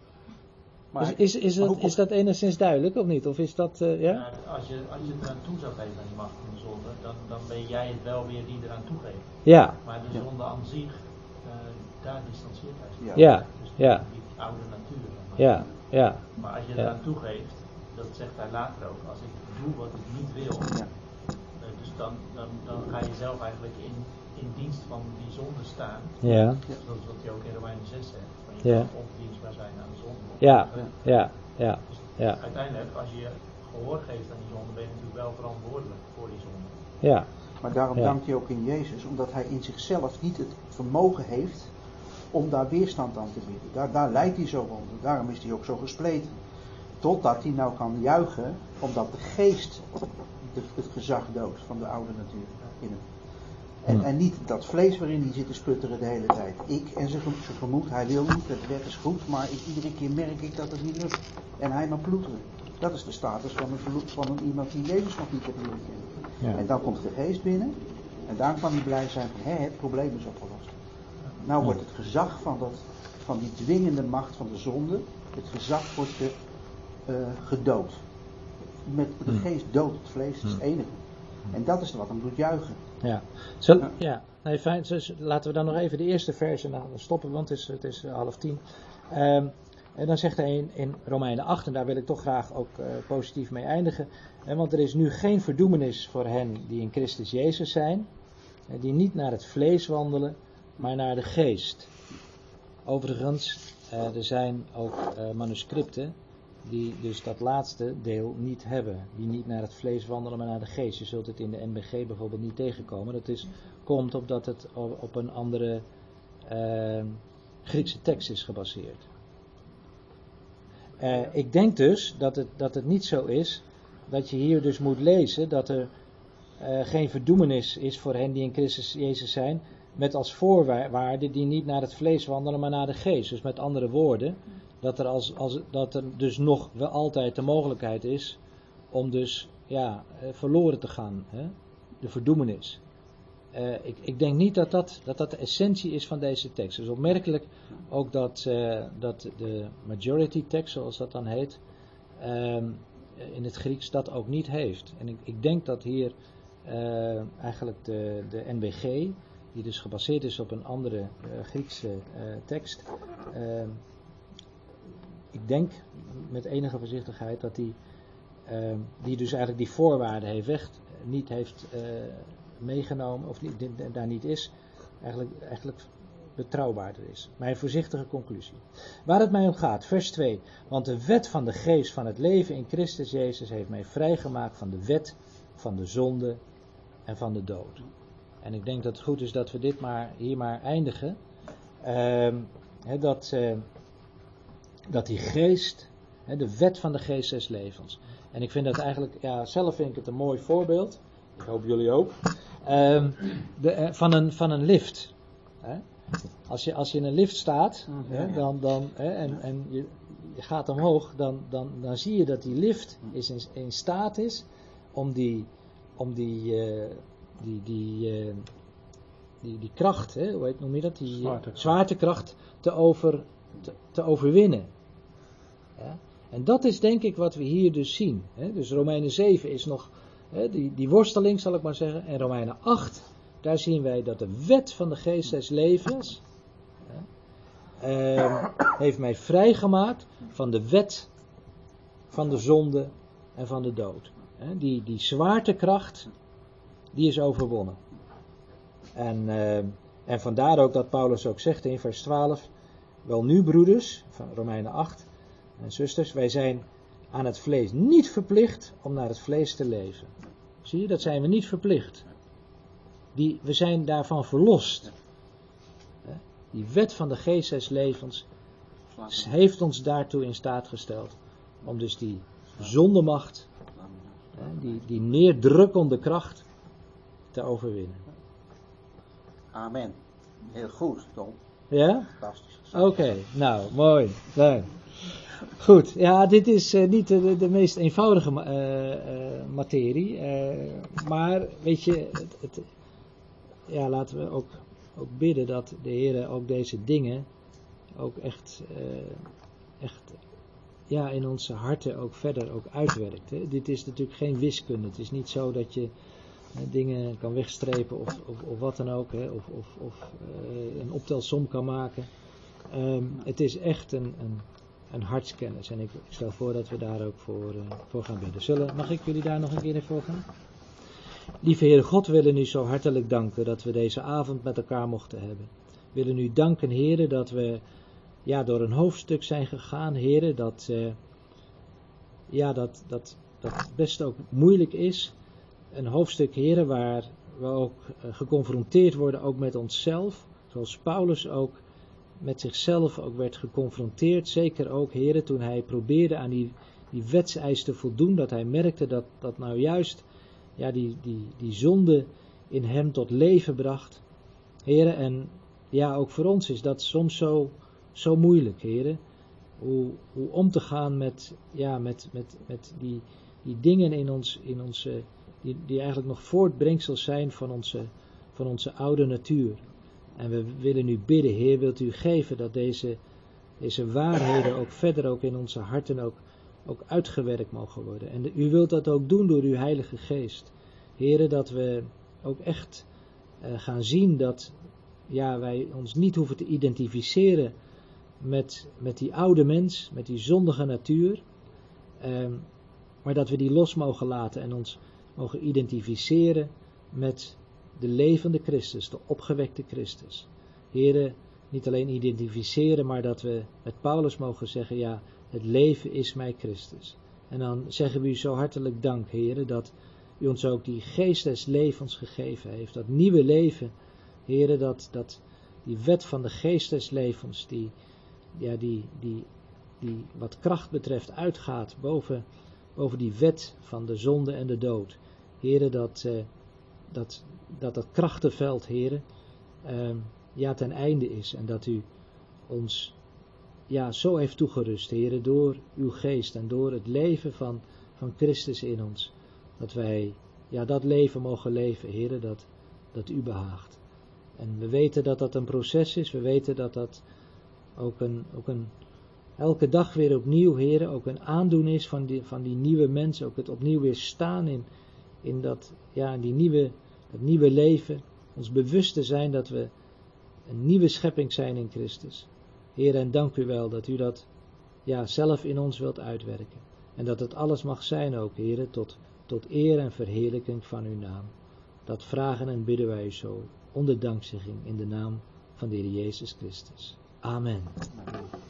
[SPEAKER 2] Maar
[SPEAKER 1] Is,
[SPEAKER 2] hij-
[SPEAKER 1] is, is,
[SPEAKER 2] maar
[SPEAKER 1] dat,
[SPEAKER 2] hoe-
[SPEAKER 1] is dat enigszins duidelijk of niet? Of is dat, uh, ja?
[SPEAKER 4] Nou, als, je, als je het eraan toe zou geven aan die macht van de zonde, dan, dan ben jij het wel weer die eraan toegeeft.
[SPEAKER 1] Ja,
[SPEAKER 4] Maar de
[SPEAKER 2] Ja.
[SPEAKER 4] zonde aan zich, eh, daar distancieert hij zich.
[SPEAKER 2] Ja.
[SPEAKER 1] ja,
[SPEAKER 4] Dus
[SPEAKER 1] ja,
[SPEAKER 4] die oude natuur. zeg maar.
[SPEAKER 1] ja, ja,
[SPEAKER 4] Maar als je
[SPEAKER 1] Ja.
[SPEAKER 4] eraan toegeeft, dat zegt hij later ook, als ik doe wat ik niet wil,
[SPEAKER 2] Ja.
[SPEAKER 4] eh, dus dan, dan, dan ga je zelf eigenlijk in, in dienst van die zonde staan.
[SPEAKER 1] ja,
[SPEAKER 4] Zoals wat hij ook in Romeinen zes zegt. Van je
[SPEAKER 1] Ja.
[SPEAKER 4] kan ondienstbaar zijn aan de zonde.
[SPEAKER 1] ja, ja, ja, ja,
[SPEAKER 4] Uiteindelijk, als je gehoor geeft aan die zonde, ben je natuurlijk wel verantwoordelijk voor die zonde.
[SPEAKER 1] ja,
[SPEAKER 2] Maar daarom
[SPEAKER 1] Ja.
[SPEAKER 2] dankt hij ook in Jezus, omdat hij in zichzelf niet het vermogen heeft om daar weerstand aan te bieden. Daar, daar lijdt hij zo onder. Daarom is hij ook zo gespleten. Totdat hij nou kan juichen, omdat de geest de, het gezag doodt van de oude natuur in hem. En,
[SPEAKER 1] Ja.
[SPEAKER 2] en niet dat vlees waarin hij zit te sputteren de hele tijd. Ik en zijn gem- zijn gemoed, hij wil niet, het wet is goed, maar ik, iedere keer merk ik dat het niet lukt. En hij mag ploeteren. Dat is de status van een, verlo- van een iemand die Jezus nog niet heeft leren kennen.
[SPEAKER 1] ja.
[SPEAKER 2] En dan komt de geest binnen. En dan kan hij blij zijn van, hé, het probleem is opgelost. Nou wordt het gezag van, dat, van die dwingende macht van de zonde, het gezag wordt ge, eh, gedood. Met de
[SPEAKER 1] Hmm.
[SPEAKER 2] geest doodt het vlees, dat is het enige. En dat is wat hem doet juichen.
[SPEAKER 1] Ja, Zo, ja. Nee, fijn. Dus laten we dan nog even de eerste vers en dan stoppen, want het is, het is half tien. Ehm, en dan zegt hij in, in Romeinen acht, en daar wil ik toch graag ook uh, positief mee eindigen. Eh, want er is nu geen verdoemenis voor hen die in Christus Jezus zijn, eh, die niet naar het vlees wandelen, maar naar de geest. Overigens, uh, er zijn ook uh, manuscripten die dus dat laatste deel niet hebben. Die niet naar het vlees wandelen, maar naar de geest. Je zult het in de N B G bijvoorbeeld niet tegenkomen. Dat is, komt omdat het op een andere uh, Griekse tekst is gebaseerd. Uh, ik denk dus dat het, dat het niet zo is dat je hier dus moet lezen dat er uh, geen verdoemenis is voor hen die in Christus Jezus zijn, met als voorwaarde die niet naar het vlees wandelen, maar naar de geest. Dus met andere woorden, dat er, als, als, dat er dus nog wel altijd de mogelijkheid is om dus ja, verloren te gaan. Hè? De verdoemenis. Uh, ik, ik denk niet dat dat, dat dat de essentie is van deze tekst. Dus opmerkelijk ook dat, uh, dat de majority tekst, zoals dat dan heet, uh, in het Grieks dat ook niet heeft. En ik, ik denk dat hier uh, eigenlijk de, de N B G, die dus gebaseerd is op een andere uh, Griekse uh, tekst. Uh, ik denk met enige voorzichtigheid dat die, uh, die dus eigenlijk die voorwaarden heeft weg, niet heeft uh, meegenomen, of niet, daar niet is, eigenlijk, eigenlijk betrouwbaarder is. Mijn voorzichtige conclusie. Waar het mij om gaat, vers twee. Want de wet van de geest van het leven in Christus Jezus heeft mij vrijgemaakt van de wet van de zonde en van de dood. En ik denk dat het goed is dat we dit maar hier maar eindigen. Uh, he, dat, uh, dat die geest, he, de wet van de geest des levens. En ik vind dat eigenlijk, ja, zelf vind ik het een mooi voorbeeld. Ik hoop jullie ook. Uh, de, uh, van, een, van een lift. He. Als je, als je in een lift staat, mm-hmm. hè, dan, dan, hè, en, en je, je gaat omhoog, dan, dan, dan zie je dat die lift is in, in staat is om die, om die, uh, die, die, uh, die, die kracht, hè, hoe heet, noem je dat, die zwaartekracht, zwaartekracht te, over, te, te overwinnen. Ja? En dat is denk ik wat we hier dus zien. Hè? Dus Romeinen zeven is nog hè, die, die worsteling, zal ik maar zeggen, en Romeinen acht. Daar zien wij dat de wet van de geest des levens uh, heeft mij vrijgemaakt van de wet van de zonde en van de dood. Uh, die, die zwaartekracht, die is overwonnen. En, uh, en vandaar ook dat Paulus ook zegt in vers twaalf, wel nu broeders, van Romeinen acht, en zusters, wij zijn aan het vlees niet verplicht om naar het vlees te leven. Zie je, dat zijn we niet verplicht. Die, we zijn daarvan verlost. Die wet van de geest des levens heeft ons daartoe in staat gesteld. Om dus die zondemacht, die, die neerdrukkende kracht te overwinnen.
[SPEAKER 2] Amen. Heel goed, Tom.
[SPEAKER 1] Ja?
[SPEAKER 2] Fantastisch.
[SPEAKER 1] Oké, okay, nou, mooi. Leuk. Goed, ja, dit is uh, niet de, de meest eenvoudige uh, uh, materie. Uh, maar, weet je, het... het ja, laten we ook, ook bidden dat de Heer ook deze dingen ook echt, uh, echt ja, in onze harten ook verder ook uitwerkt. Hè. Dit is natuurlijk geen wiskunde. Het is niet zo dat je uh, dingen kan wegstrepen of, of, of wat dan ook. Hè, of of, of uh, een optelsom kan maken. Um, het is echt een, een, een hartskennis. En ik, ik stel voor dat we daar ook voor, uh, voor gaan bidden. Zullen, mag ik jullie daar nog een keer in voor gaan? Lieve Heere God, we willen u zo hartelijk danken dat we deze avond met elkaar mochten hebben. We willen u danken, Heere, dat we ja, door een hoofdstuk zijn gegaan, Heere, dat, uh, ja, dat, dat, dat best ook moeilijk is. Een hoofdstuk, Heere, waar we ook uh, geconfronteerd worden ook met onszelf, zoals Paulus ook met zichzelf ook werd geconfronteerd. Zeker ook, Heere, toen hij probeerde aan die, die wetseis te voldoen, dat hij merkte dat dat nou juist... Ja, die, die, die zonde in hem tot leven bracht. Heren, en ja, ook voor ons is dat soms zo, zo moeilijk, heren. Hoe, hoe om te gaan met, ja, met, met, met die, die dingen in ons, in onze, die, die eigenlijk nog voortbrengsels zijn van onze, van onze oude natuur. En we willen u bidden, Heer, wilt u geven dat deze, deze waarheden ook verder ook in onze harten ook ook uitgewerkt mogen worden. En de, u wilt dat ook doen door uw Heilige Geest. Heren, dat we ook echt uh, gaan zien dat ja, wij ons niet hoeven te identificeren met, met die oude mens, met die zondige natuur, um, maar dat we die los mogen laten en ons mogen identificeren met de levende Christus, de opgewekte Christus. Heren, niet alleen identificeren, maar dat we met Paulus mogen zeggen, ja, het leven is mij Christus. En dan zeggen we u zo hartelijk dank, Heren, dat u ons ook die geest des levens gegeven heeft. Dat nieuwe leven, Heren, dat, dat die wet van de geest des levens, die, ja, die, die, die wat kracht betreft uitgaat boven, boven die wet van de zonde en de dood. Heren, dat, uh, dat, dat dat krachtenveld, Heren, uh, ja, ten einde is. En dat u ons ja, zo heeft toegerust, Heren, door uw geest en door het leven van, van Christus in ons. Dat wij ja, dat leven mogen leven, Heren, dat, dat u behaagt. En we weten dat dat een proces is. We weten dat dat ook een, ook een elke dag weer opnieuw, Heren, ook een aandoen is van die, van die nieuwe mens. Ook het opnieuw weer staan in, in dat, ja, in die nieuwe, dat nieuwe leven, ons bewust te zijn dat we een nieuwe schepping zijn in Christus. Heer, en dank u wel dat u dat, ja, zelf in ons wilt uitwerken. En dat het alles mag zijn ook, Heer, tot, tot eer en verheerlijking van uw naam. Dat vragen en bidden wij u zo, onder dankzegging in de naam van de Heer Jezus Christus. Amen.
[SPEAKER 2] Maar,